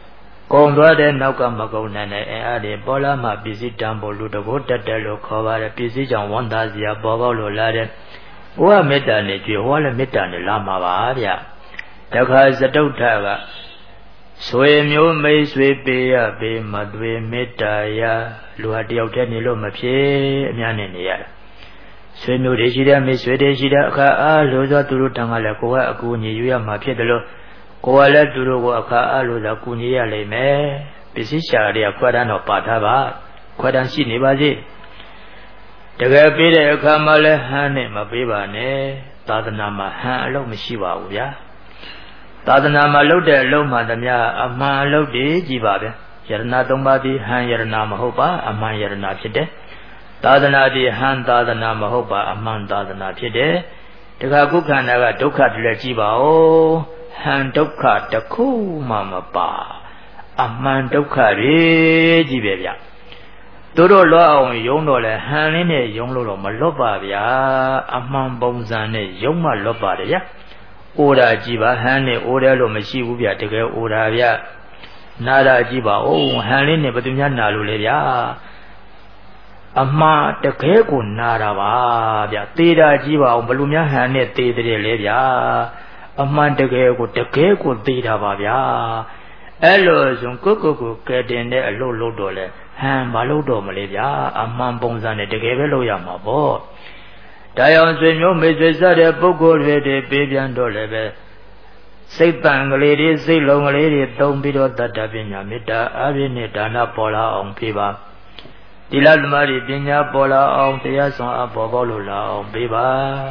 ကုန်သွားတဲ့နောက်ကမကုန်နိုင်တဲ့အင်အားတွေပေါ်လာမှပစ္စည်းတံပိုးလူတကိုတက်တက်လို့ခေါ်ပါတယ်ပစ္စည်းကြောင့်ဝန်သားစရာပေါ်ပေါက်လို့လာတဲ့ဘုရားမေတ္တာနဲ့ကြွေဟောလည်းမေတ္တာနဲ့လာမှာပါဗျတခါစတုထကဆွေမျိုးမိတ်ဆွေပေးရပေးမသွေမေတ္တာရလူဟာတယောက်တည်းနေလို့မဖြစ်အများနဲ့နေရတာဆွေမျိုးတွေရှိတဲ့မိတ်ဆွေတွေရှိတဲ့အခါအားလို့ဆိုသူတို့တန်ခါလဲကိုကအကူအညီယူရမှာဖြစ်တယ်လို့ကိုယ်ကလည်းသူတို့ကိုအခါအားလို့သာကူညီရလိမ့်မယ်ပစ္စည်းရှာတွေကခွဲတန်းတော့ပါထားပါခွဲတန်းရှိနေပါစေတကယ်ပေးတဲ့အခါမှလည်းဟန်းနဲ့မပေးပါနဲ့သာသနာမှာဟန်းအလုပ်မရှိပါဘူးဗျာသာသနာမှာလုပ်တဲ့အလုပ်မှသမျှအမှန်အလုပ်တွေကြည်ပါဗျာယရဏသုံးပါးဒီဟန်းယရဏမဟုတ်ပါအမှန်ယရဏဖြစ်တယ်သာသနာဒီဟန်းသာသနာမဟုတ်ပါအမှန်သာသနာဖြစ်တယ်တခါကုခန္ဓာကဒုက္ခတည်းကြည်ပါဦးဟံဒုက္ခတခုမှမပါအမှန်ဒုက္ခတွေကြီးပဲဗျတို့တို့လွတ်အောင်ယုံတော့လဲဟံလေးနဲ့ယုံလို့တော့မလွတ်ပါဗျာအမှန်ပုံစံနဲ့ယုံမှလွတ်ပါတယ်ဗျအိုတာကြည်ပါဟံနဲ့အိုတယ်လို့မရှိဘူးဗျတကယ်အိုတာဗျနာတာကြည်ပါဦးဟံလေးနဲ့ဘယ်သူများနာလို့လဲဗျအမှန်တကယ်ကိုနာတာပါဗျသေတာကြည်ပါအောင်ဘယ်လိုများဟံနဲ့သေတယ်လဲဗျအမှန်တကယ်ကိုတကယ်ကိုသိတာပါဗျာအဲ့လိုဆိုကိုကိုကိုကဲတင်တဲ့အလုပ်လုပ်တော့လဲဟမ်မလုပ်တော့မလဲဗျာအမှန်ပုံစံနဲ့တကယ်ပဲလုပ်ရမှာပေါ့ဒါကြောင့်ဆွေမျိုးမိတ်ဆွေစတဲ့ပုဂ္ဂိုလ်တွေတွေပေးပြန်တော့လဲပဲစိတ်တန်ကလေးတွေစိတ်လုံးကလေးတွေသုံးပြီးတော့တတ္တပညာမေတ္တာအဘိနိဒါနပေါ်လာအောင်ပေးပါသီလသမာဓိပညာပေါ်လာအောင်တရားဆောင်အပ်ပေါ်ပေါက်လို့လာအောင်ပေးပါ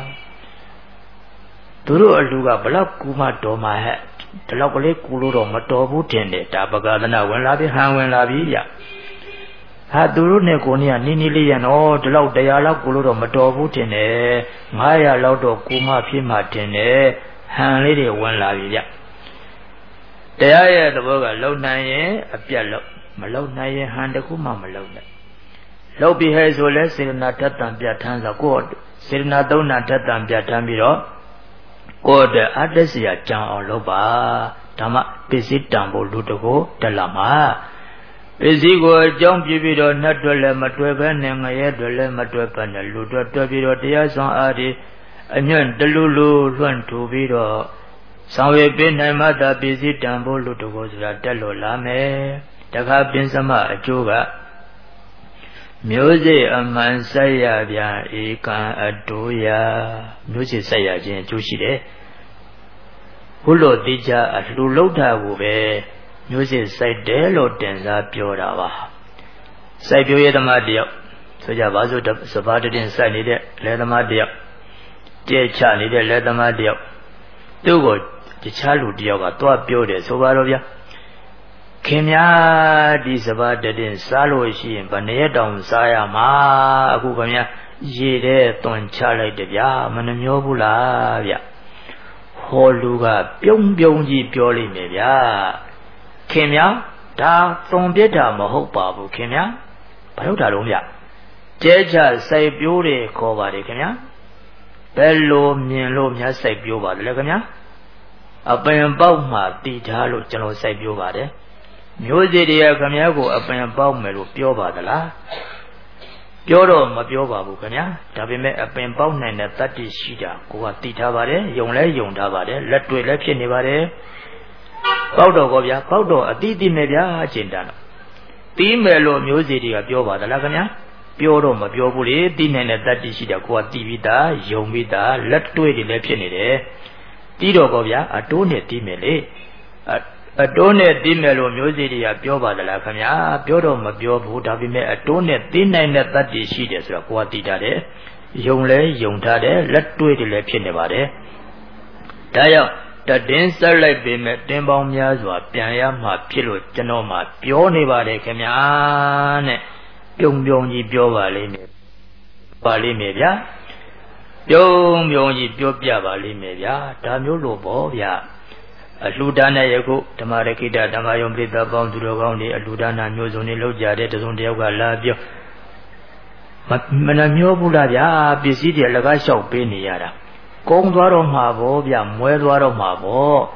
သူတို့အလူကဘလောက်ကူမတော်မှာဟဲ့ဒီလောက်ကလေးကူလို့တော့မတော်ဘူးတင်တယ်ဒါပကာသနာဝင်လာပြီဟန်ဝင်လာပြီဗျဟာသူတို့နဲ့ကိုနေကနီးနီးလေးရနော်ဒီလောက်တရားလောက်ကူလို့တော့မတော်ဘူးတင်တယ်ငါးရာလောက်တော့ကူမဖြစ်မှတင်တယ်ဟန်လေးတွေဝင်လာပြီဗျတရားရဲ့သဘောကလုံနိုင်ရင်အပြတ်လုံမလုံနိုင်ရင်ဟန်တခုမှမလုံနဲ့လုံပြီးဟဲ့ဆိုလဲစေရနာတတ်တံပြဋ္ဌာန်းဆိုကိုစေရနာသုံးနာတတ်တံပြဋ္ဌာန်းပြီးတော့ကိုယ်တဲ့အတ္တစရာကြံအောင်လုပ်ပါဓမ္မပစ္စည်းတံဖို့လူတကိုတက်လာမှာပစ္စည်းကိုအကြောင်းပြပြီးတော့နှက်တွဲလည်းမတွဲဘဲနဲ့ငရဲတွဲလည်းမတွဲဘဲနဲ့လူတွဲတွဲပြီးတော့တရားဆောင်အားဒီအညွန့်တလူလူလွှန့်ထူပြီးတော့ဆောင်ရွက်ပေးနိုင်မှသာပစ္စည်းတံဖို့လူတကိုဆိုတာတက်လို့လာမယ်တခါပင်စမအကျိုးကမျိုးစေ့အမှန်ဆက်ရပြန်ဧကံအတူယမျိုးစေ့ဆက်ရခြင်းအကျိုးရှိတယ်ဘုလို့တိကျအလှလုံးတာကိုပဲမျိုးစေ့စိုက်တယ်လို့တင်စားပြောတာပါစိုက်ပျိုးရသမားတယောက်ဆိုကြပါစို့စပါးတင်စိုက်နေတဲ့လယ်သမားတယောက်ကြဲချနေတဲ့လယ်သမားတယောက်သူ့ကိုတခြားလူတယောက်ကသွားပြောတယ်ဆိုပါတော့ဗျာခင်ဗျာဒီစပါးတင်စားလို့ရှိရင်ဗနေတောင်စားရမှာအခုခင်ဗျာရေတဲ့သွန်ချလိုက်တယ်ဗျာမနှမျောဘူးလားဗျဟောလူကပြုံးပြုံးကြီးပြောလိမ့်မယ်ဗျာခင်ဗျာဒါသွန်ပြစ်တာမဟုတ်ပါဘူးခင်ဗျာဘာလို့တာလုံးဗျကျဲချစိုက်ပြိုးတယ်ခေါ်ပါတယ်ခင်ဗျာဘယ်လိုမြင်လို့များစိုက်ပြိုးပါတယ်လဲခင်ဗျာအပင်ပေါက်မှတည်ထားလို့ကျွန်တော်စိုက်ပြိုးပါတယ်မျိုးစေ့တွေကခင်ဗျားကိုအပင်ပေါက်မယ်လို့ပြောပါသလားပြောတော့မပြောပါဘူးခင်ဗျာဒါပေမဲ့အပင်ပေါက်နိုင်တဲ့တတ္တိရှိတာကိုကတည်ထားပါတယ်ယုံလဲယုံထားပါတယ်လက်တွေ့လည်းဖြစ်နေပါတယ်ပေါက်တော့ကောဗျာပေါက်တော့အတိအတိနဲ့ဗျာအကျဉ်းတန်းတော့တီးမယ်လို့မျိုးစေ့တွေကပြောပါသလားခင်ဗျာပြောတော့မပြောဘူးလေတည်နိုင်တဲ့တတ္တိရှိတာကိုကတည်ပြီးသားယုံပြီးသားလက်တွေ့တွေလည်းဖြစ်နေတယ်တီးတော့ကောဗျာအတိုးနဲ့တီးမယ်လေအတိုးနဲ့သိမယ်လို့မျိုးစေ့တွေကပြောပါသလားခင်ဗျာပြောတော့မပြောဘူးဒါပေမဲ့အတိုးနဲ့သိနိုင်တဲ့တတ္တိရှိတယ်ဆိုတော့ကိုယ်ကသိတာတယ်ယုံလဲယုံထားတယ်လက်တွေ့တွေလည်းဖြစ်နေပါတယ်ဒါကြောင့်တတင်းဆက်လိုက်ပေမဲ့တင်းပေါင်းများစွာပြန်ရမှဖြစ်လို့ကျွန်တော်မှပြောနေပါတယ်ခင်ဗျာနဲ့ပြုံပြုံကြီးပြောပါလိမ့်မယ်ပါလိမ့်မယ်ဗျာပြုံပြုံကြီးပြောပြပါလိမ့်မယ်ဗျာဒါမျိုးလို့ပေါ့ဗျာအလှူဒါနရဲ့ခုဓမ္မရခိတဓမ္မယုံပိသပေါင်းသူတော်ကောင်းတွေအလှူဒါနမျိုးစုံတွေလုပ်ကြတဲ့တစုံတယောက်ကလာပြောမနှမျောဘူးလားဗျာပစ္စည်းတွေအလကားလျှောက်ပေးနေရတာကုန်းသွားတော့မှာပေါ့ဗျာမွဲသွားတော့မှာပေါ့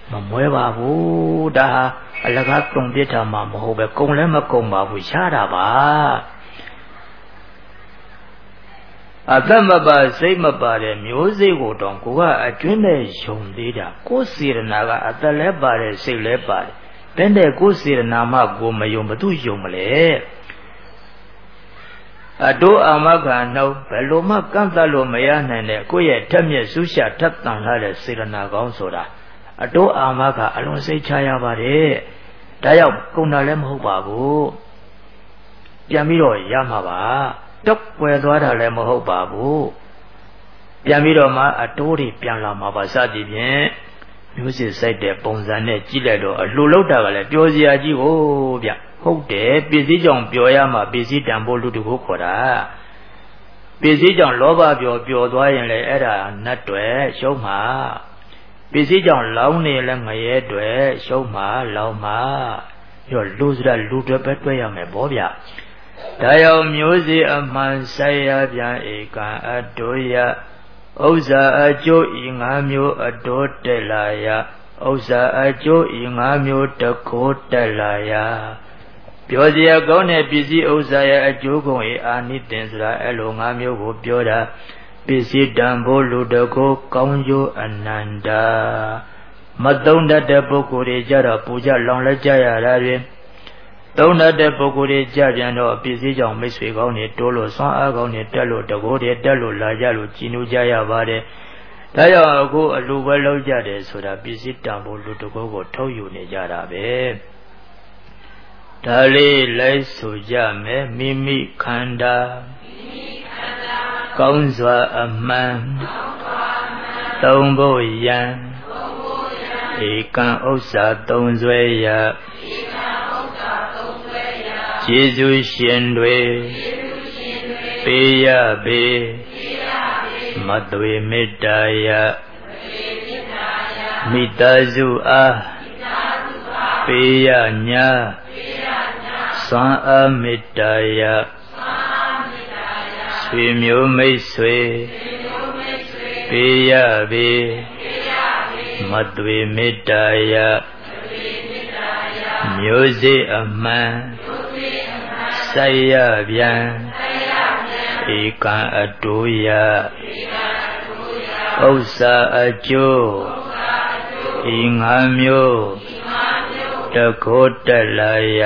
မမွဲပါဘူးဒါအလကားတုံပြစ်တာမှမဟုတ်ပဲကုံလည်းမကုံပါဘူးရှားတာပါအသက်မပါစိတ်မပါတဲ့မျိုးစိတ်ကိုတော့ကိုကအကျွင်းနဲ့ယုံသေးတာကိုယ်စေရနာကအသက်လည်းပါတယ်စိတ်လည်းပါတယ်ဘယ်နဲ့ကိုယ်စေရနာမှကိုမယုံဘသူယုံမလဲအတိုးအာမခံနှုတ်ဘယ်လိုမှကန့်သတ်လို့မရနိုင်တဲ့ကိုယ့်ရဲ့ထက်မြက်ဆူးရှာထက်တန်လာတဲ့စေရနာကောင်းဆိုတာအတိုးအာမခံအလွန်စိတ်ချရပါတယ်ဒါကြောင့်ကုံတာလည်းမဟုတ်ပါဘူးပြန်ပြီးတော့ရမှာပါတော့ွယ်သွားတာလည်းမဟုတ်ပါဘူးပြန်ပြီးတော့မှအတိုးတွေပြန်လာမှာပါစသည်ဖြင့်မျိုးစစ်စိုက်တဲ့ပုံစံနဲ့ကြည့်လိုက်တော့အလှလောက်တာကလည်းပြောစရာကြီးကိုဗျဟုတ်တယ်ပစ္စည်းကြောင့်ပျော်ရမှာပစ္စည်းတန်ဖို့လူတကိုခေါ်တာပစ္စည်းကြောင့်လောဘပျော်ပျော်သွားရင်လည်းအဲ့ဒါနတ်တွေရှုံးမှာပစ္စည်းကြောင့်လောင်းနေလဲငရဲတွေရှုံးမှာလောင်းမှာပြီးတော့လူစရလူတွေပဲတွေ့ရမယ်ဗောဗျဒါကြောင့်မျိုးစေ့အမှန်ဆိုင်ရပြန်ဧကံအတုယဥစ္စာအကျိုးဤငါးမျိုးအတိုးတက်လာယဥစ္စာအကျိုးဤငါးမျိုးတခိုးတက်လာယပြောစရာကောင်းတဲ့ပစ္စည်းဥစ္စာရဲ့အကျိုးကုန်၏အာနိသင်ဆိုတာအဲ့လိုငါးမျိုးကိုပြောတာပစ္စည်းတန်ဖိုးလူတခိုးကောင်းကျိုးအနန္တမသုံးတတ်တဲ့ပုဂ္ဂိုလ်တွေကြတော့ပူကြလောင်လက်ကြရတာတွင်သုံးတတ်တဲ့ပုဂ္ဂိုလ်တွေကြပြန်တော့ပစ္စည်းကြောင့်မိတ်ဆွေကောင်းတွေတိုးလို့ဆွမ်းအားကောင်းတွေတက်လို့တကိုးတွေတက်လို့လာကြလို့ကြည်နူးကြရပါတယ်ဒါကြောင့်အခုအလူပဲလောက်ကြတယ်ဆိုတာပစ္စည်းတန်ဖိုးလူတကိုးကိုထုတ်ယူနေကြတာပဲဒါလေးလိုက်ဆိုကြမယ်မိမိခန္ဓာကောင်းစွာအမှန်သုံးဖို့ယံဧကံဥစ္စာသုံးဆွဲရကျေးဇူးရှင်တွေပေးရပေမသွေမေတ္တာယမိသားစုအားပေးရညာသွမ်းအားမေတ္တာယဆွေမျိုးမိတ်ဆွေပေးရပေမသွေမေတ္တာယမျိုးစေ့အမှန်စိုက်ရပြန်ဧကံအတုယဥစ္စာအကျိုးဤငါးမျိုးတခိုးတက်လာယ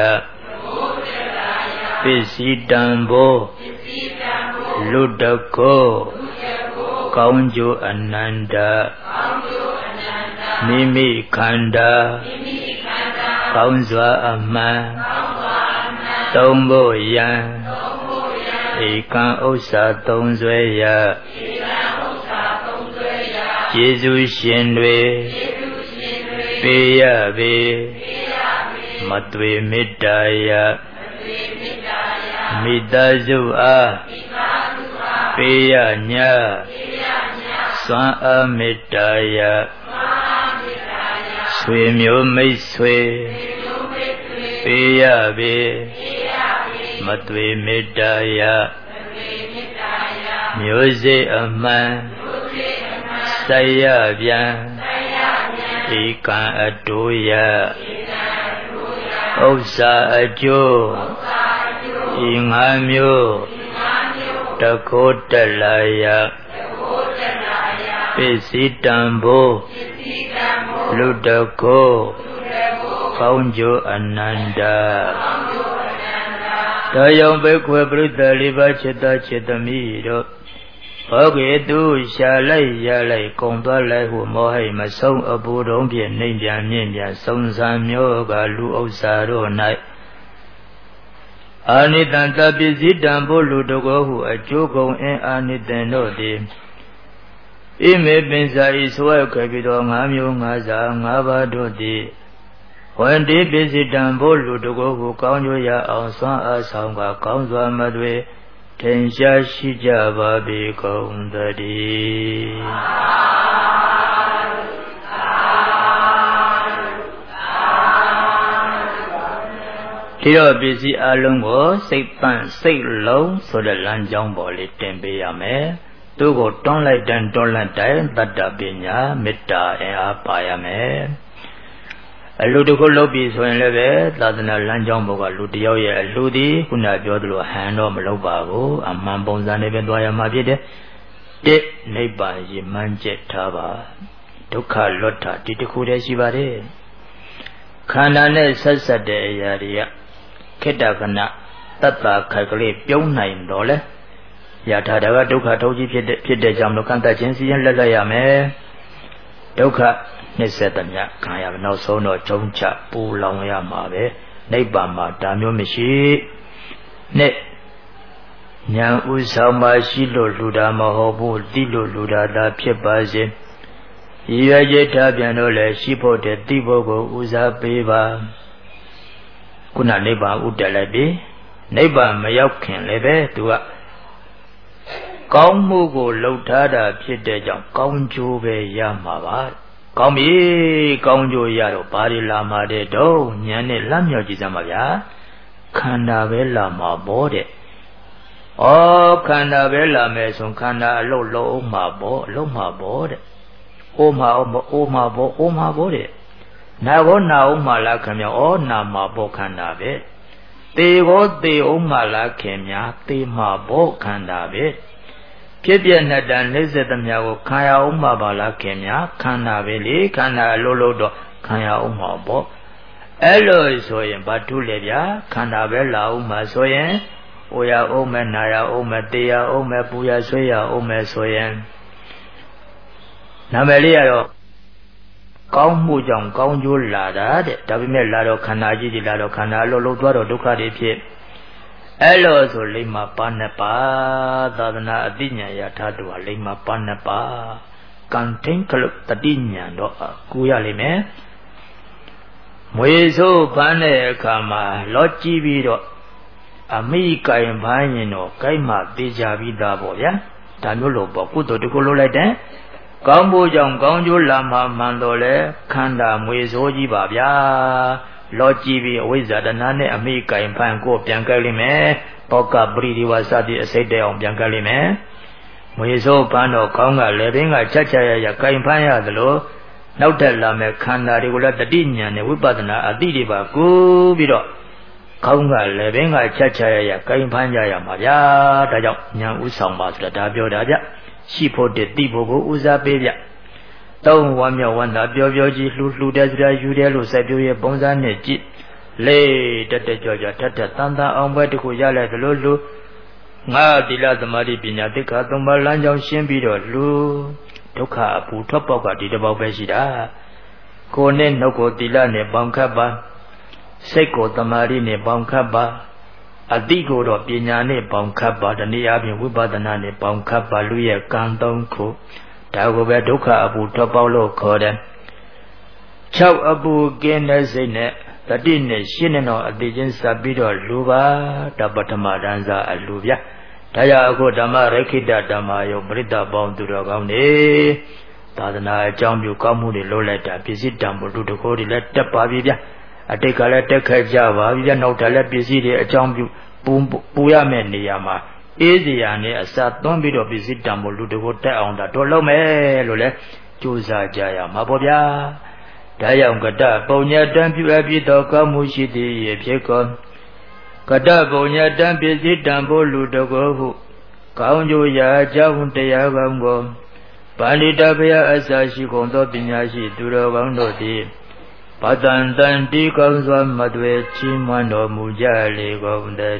ပစ္စည်းတန်ဖိုးလူတကိုးကောင်းကျိုးအနန္တမိမိခန္ဓာကောင်းစွာအမှန်သုံးဖို့ယံဧကံဥစ္စာသုံးဆွဲရကျေးဇူးရှင်တွေပေးရပေမသွေမေတ္တာယမိသားစုအားပေးရညာသွမ်းအားမေတ္တာယဆွေမျိုးမိတ်ဆွေပေးရပေမသွေမေတ္တာယမျိုးစေ့အမှန်စိုက်ရပြန်ဧကံအတုယဥစ္စာအကျိုးဤငါးမျိုးတခိုးတက်လာယပစ္စည်းတန်ဖိုးလူတကိုးကောင်းကျိုးအနန္တဒါကြောင့်ဘိက္ခွေပရိသတ်လေးပါးจิตจิตသမီးတို့ဘောကေတုရှာလိုက်ရလိုက်ကုံသွားလိုက်ဟုမောဟိမဆုံးအပူတုံးဖြင့်နှိမ့်ပြန်မြင့်ပြန်စုံစံမျိုးကလူဥစ္စာတို့၌အာနိတံတပစ္စည်းတံဖို့လူတကောဟုအကျိုးကုန်အင်းအာနိတံတို့သည်ဣမေပင်စာဤဆွဲခဲ့ပြီးတော့ငါးမျိုးငါးစားငါးပါးတို့သည်ဝန္တိပစ္စည်းတံဖို့လူတကောဟုကောင်းကျိုးရအောင်ဆွမ်းအားဆောင်ကကောင်းစွာမသွေထင်ရှားရှိကြပါပေကုန်သတည်းဒီတော့ပစ္စည်းအလုံးကိုစိတ်ပန့်စိတ်လုံးဆိုတဲ့လမ်းကြောင်းပေါ်လေးတင်ပေးရမယ်သူကိုတွန်းလိုက်တဲ့တွန်းလိုက်တဲ့တတ္တပညာမေတ္တာအင်အားပါရမယ်အလူတခုလုပ်ပြီးဆိုရင်လည်းပဲသာသနာလမ်းကြောင်းဘောကလူတယောက်ရဲ့အလူသည်ခုနပြောသလိုဟန်တော့မလုပ်ပါဘူးအမှန်ပုံစံနဲ့ပဲသွားရမှာဖြစ်တယ်တစ်နိဗ္ဗာန်ရည်မှန်းချက်ထားပါဒုက္ခလွတ်တာဒီတစ်ခုတည်းရှိပါတယ်ခန္ဓာနဲ့ဆက်ဆက်တဲ့အရာတွေကခေတ္တခဏတတ္တခက်ကလေးပြုံးနိုင်တော့လေယထာတာကဒုက္ခထုတ်ကြီးဖြစ်တဲ့ဖြစ်တဲ့ကြောင့်လို့ကန့်တတ်ခြင်းစီရင်လက်လက်ရမယ်ဒုက္ခနှိစ္စသမျှခံရမယ်နောက်ဆုံးတော့ဂျုံချပူလောင်ရမှာပဲနိဗ္ဗာန်မှာဒါမျိုးမရှိနဲ့ဉာဏ်ဥဆောင်မှရှိလို့လူတာမဟုတ်ဘူးတိလို့လူတာသာဖြစ်ပါစေရည်ရွယ်ချက်ထားပြန်တော့လေရှိဖို့တဲ့တိဖို့ကိုဦးစားပေးပါခုနနိဗ္ဗာန်ဥတည်လိုက်ပြီနိဗ္ဗာန်မရောက်ခင်လည်းပဲသူကကောင်းမှုကိုလှုပ်ထားတာဖြစ်တဲ့ကြောင့်ကောင်းကျိုးပဲရမှာပါကောင်းပြီကောင်းကျိုးရတော့ဘာတွေလာမှာတဲ့တော့ဉာဏ်နဲ့လက်မြောက်ကြည့်စမ်းပါဗျာခန္ဓာပဲလာမှာပေါ့တဲ့ဩခန္ဓာပဲလာမယ်ဆိုခန္ဓာအလုံးလုံးမှာပေါ့အလုံးမှာပေါ့တဲ့အိုးမှာအိုးမှာပေါ့အိုးမှာပေါ့တဲ့နာကောနာအောင်မှာလားခင်ဗျာဩနာမှာပေါ့ခန္ဓာပဲသေကောသေအောင်မှာလားခင်ဗျာသေမှာပေါ့ခန္ဓာပဲဖြစ်ပြနှစ်တန်၄၀သမျှကိုခံရအောင်မှာပါလားခင်ဗျာခန္ဓာပဲလေခန္ဓာအလုံးလုံးတော့ခံရအောင်မှာပေါ့အဲ့လိုဆိုရင်ဘာထုလဲဗျာခန္ဓာပဲလာအောင်မှာဆိုရင်ဟိုရအောင်မဲ့နာရအောင်မဲ့တေရအောင်မဲ့ပူရဆွေးရအောင်မဲ့ဆိုရင်နာမည်လေးကတော့ကောင်းမှုကြောင့်ကောင်းကျိုးလာတာတဲ့ဒါပေမဲ့လာတော့ခန္ဓာကြီးကြီးလာတော့ခန္ဓာလုံးလုံးသွားတော့ဒုက္ခတွေဖြစ်အဲ့လိုဆိုလိမ္မာပါနှစ်ပါးသာသနာအသိဉာဏ်ရထားတူဟာလိမ္မာပါနှစ်ပါးကံထိန်ကလတတိဉာဏ်တော့ကူရလိမ့်မယ်မွေဆိုးဖမ်းတဲ့အခါမှာလောကြည့်ပြီးတော့အမိကင်ဖမ်းရင်တော့ကိုက်မှတေချာပြီးသားပေါ့ဗျာဒါမျိုးလို့ပေါ့ကုသိုလ်တစ်ခုလုပ်လိုက်တယ်ကောင်းဖို့ကြောင့်ကောင်းကျိုးလာမှမှန်တော့လေခန္ဓာမွေဆိုးကြီးပါဗျာလောကြည့်ပြီးအဝိဇ္ဇာတဏှာနဲ့အမိကင်ဖမ်းကိုပြန်ကြိုက်လိမ့်မယ်ပောကပရိဒီဝစသည်အစိတ်တဲအောင်ပြန်ကြိုက်လိမ့်မယ်မွေဆိုးဖမ်းတော့ကောင်းကလည်းပင်ကချက်ချက်ရရကင်ဖမ်းရသလိုနောက်ထပ်လာမဲ့ခန္ဓာတွေကိုလည်းတတိညာနဲ့ဝိပဿနာအတိတွေပါကိုပြီးတော့ကောင်းကလည်းပင်ကချက်ချက်ရရကင်ဖမ်းကြရမှာဗျာဒါကြောင့်ဉာဏ်ဥဆောင်ပါဆိုတာဒါပြောတာဗျရှိဖို့တည်တိဖို့ကိုဦးစားပေးဗျသုံးဝမ်းမြောက်ဝမ်းသာပျော်ပျော်ကြီးလှူလှူတဲ့စရာယူတယ်လို့စိုက်ပျိုးရဲ့ပုံစံနဲ့ကြည့်လေတက်တက်ကြွကြွထက်ထက်တန်တန်အောင်ပွဲတစ်ခုရလဲသလိုလူငါသီလသမာဓိပညာသိက္ခာသုံးပါးလမ်းကြောင်းရှင်းပြီးတော့လူဒုက္ခအပူထွက်ပေါက်ကဒီတစ်ပေါက်ပဲရှိတာကိုယ်နဲ့နှုတ်ကိုသီလနဲ့ပေါင်းခတ်ပါစိတ်ကိုသမာဓိနဲ့ပေါင်းခတ်ပါအတိကိုတော့ပညာနဲ့ပေါင်းခတ်ပါတနည်းအားဖြင့်ဝိပဿနာနဲ့ပေါင်းခတ်ပါလူရဲ့ကံသုံးခုဒါကိုပဲဒုက္ခအပူထွက်ပေါက်လို့ခေါ်တယ်၆အပူကင်းတဲ့စိတ်နဲ့တတိနဲ့ရှင်းနေတော့အတိချင်းစပ်ပြီးတော့လူပါဒါပထမတန်းစားအလူဗျာဒါကြောင့်အခုဓမ္မရခိတဓမ္မယုံပရိသတ်ပေါင်းသူတော်ကောင်းနေသာသနာအကြောင်းပြုကောင်းမှုတွေလုပ်လိုက်တာပစ္စည်းတံပိုးလူတကိုယ်တွေလည်းတက်ပါပြီဗျာအတိတ်ကလည်းတက်ခဲ့ကြပါပြီဗျာနောက်ထပ်လည်းပစ္စည်းတွေအကြောင်းပြုပူပူရမယ့်နေရာမှာအေးစရာနဲ့အစာသွန်းပြီးတော့ပစ္စည်းတံပိုးလူတကိုယ်တက်အောင်ဒါတော်လုံးမယ်လို့လည်းကြိုးစားကြရမှာပေါ့ဗျာဒါကြောင့်ကတပုံညတံပြုအပ်ပြီးတော့ကောင်းမှုရှိသည်ဖြစ်ကောကတပုံညတံပစ္စည်းတံပိုးလူတကိုယ်ဟုကောင်းကျိုးရာအကြောင်းတရားကောင်းကိုပါဠိတဘုရားအစရှိကုန်သောပညာရှိသူတော်ကောင်းတို့သည်ပတန်တန်တိကောင်းစွာမသွေချီးမွမ်းတော်မူကြလေကုန်တ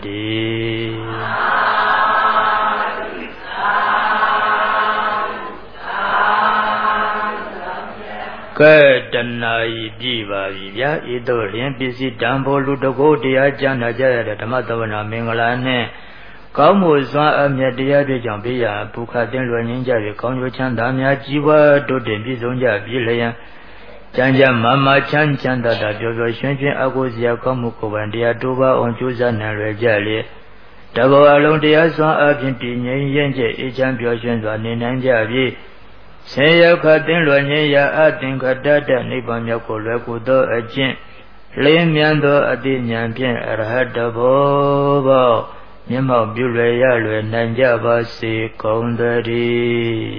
ည်းကဲတဏှာဤပြည့်ပါပြီဗျာဤသို့လျင်ပစ္စည်းတံပိုးလူတကိုယ်တရားကြားနာကြရတဲ့ဓမ္မသဝနာမင်္ဂလာနဲ့ကောင်းမှုစွမ်းအမြတ်တရားတွေကြောင့်ပြရာဘုခသင်လွယ်ငင်းကြပြီကောင်းကျိုးချမ်းသာများကြီးပွားတိုးတက်ပြည့်စုံကြပြီလျင်ကျမ်းကျမ်းမာမာချမ်းချမ်းသာသာပျော်ပျော်ရွှင်ရွှင်အကုစရာကောင်းမှုကိုယ်ပိုင်တရားတိုးပါအောင်ကြိုးစားနိုင်လွယ်ကြလေတဘောအလုံးတရားစွမ်းအပြင်တည်ငြိမ်ရင်ကျအေးချမ်းပျော်ရွှင်စွာနေနိုင်ကြပြီဆေရောက်ခသင်လွယ်ငင်းရာအသင်္ခတတနိဗ္ဗာန်မြောက်ကိုလွယ်ကူသောအကျင့်လင်းမြန်သောအတိဉာဏ်ဖြင့်အရဟတဘောဘောမျက်မှောက်ပြုလွယ်ရလွယ်နိုင်ကြပါစေကုန်သတ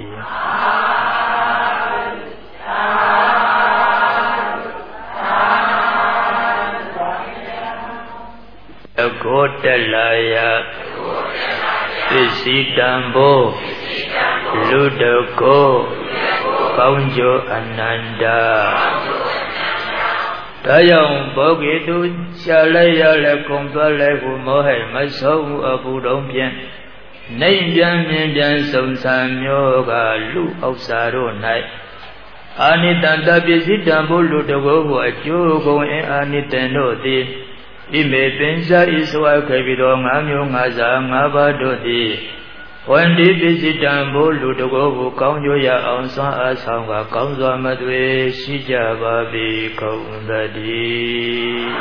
ည်းတက်လာရာပစ္စည်းတံဘောလူတကောကောင်းကျိုးအနန္တဒါကြောင့်ဘောဂေတုရှားလိုက်ရလဲကုံသွားလဲကိုမောဟဲ့မဆုံးအပူတော်ဖြင့်နေပြန်မြင်ပြန်စုံစံမျိုးကလူဥစ္စာတို့၌အာနိတံတပစ္စည်းတံဘုလူတကောကိုအကျိုးကုန်အင်းအာနိတံတို့သည်ဣမေပင်စာဤစွာခဲ့ပြီးတော့ငါးမျိုးငါးစားငါးပါးတို့သည်ဝန္တိပစ္စည်းတံဘုလူတကောကိုကောင်းကျိုးရအောင်စွမ်းအားဆောင်ကကောင်းစွာမသွေရှိကြပါပြီကုန်သတည်း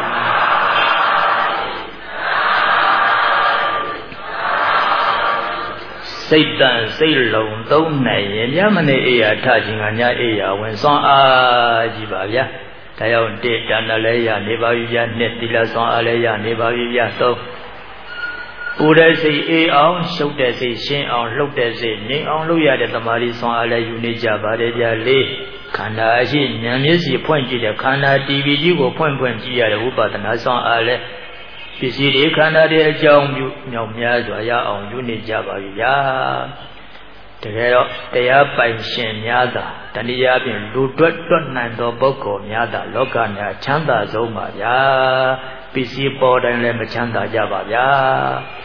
စိတ်တန်စိတ်လုံးသုံးနိုင်ရင်ညမနေ့အေးရထခြင်းကညအေးရဝင်စွမ်းအားကြည့်ပါဗျာဒါကြောင့်တေတဏ္ဍလည်းရနေပါပြီဗျာနှစ်သီလစွမ်းအားလည်းရနေပါပြီဗျာသုံးပူတဲ့စိတ်အေးအောင်ရှုပ်တဲ့စိတ်ရှင်းအောင်လှုပ်တဲ့စိတ်ငြိမ်အောင်လုပ်ရတဲ့သမာဓိစွမ်းအားလည်းယူနေကြပါတယ်ဗျာလေးခန္ဓာအရှိဉာဏ်မျက်စိဖွင့်ကြည့်တဲ့ခန္ဓာတီဗီကြီးကိုဖွင့်ဖွင့်ကြည့်ရတဲ့ဝိပဿနာစွမ်းအားလည်းပစ္စည်းတွေခန္ဓာတွေအကြောင်းပြုမြောက်များစွာရအောင်ယူနေကြပါပြီဗျာတကယ်တော့တရားပိုင်ရှင်များသာတဏှာဖြင့်လူတွတ်တွတ်နိုင်သောပုဂ္ဂိုလ်များသာလောကနဲ့ချမ်းသာဆုံးပါဗျာပစ္စည်းပေါ်တိုင်းလည်းမချမ်းသာကြပါဗျာ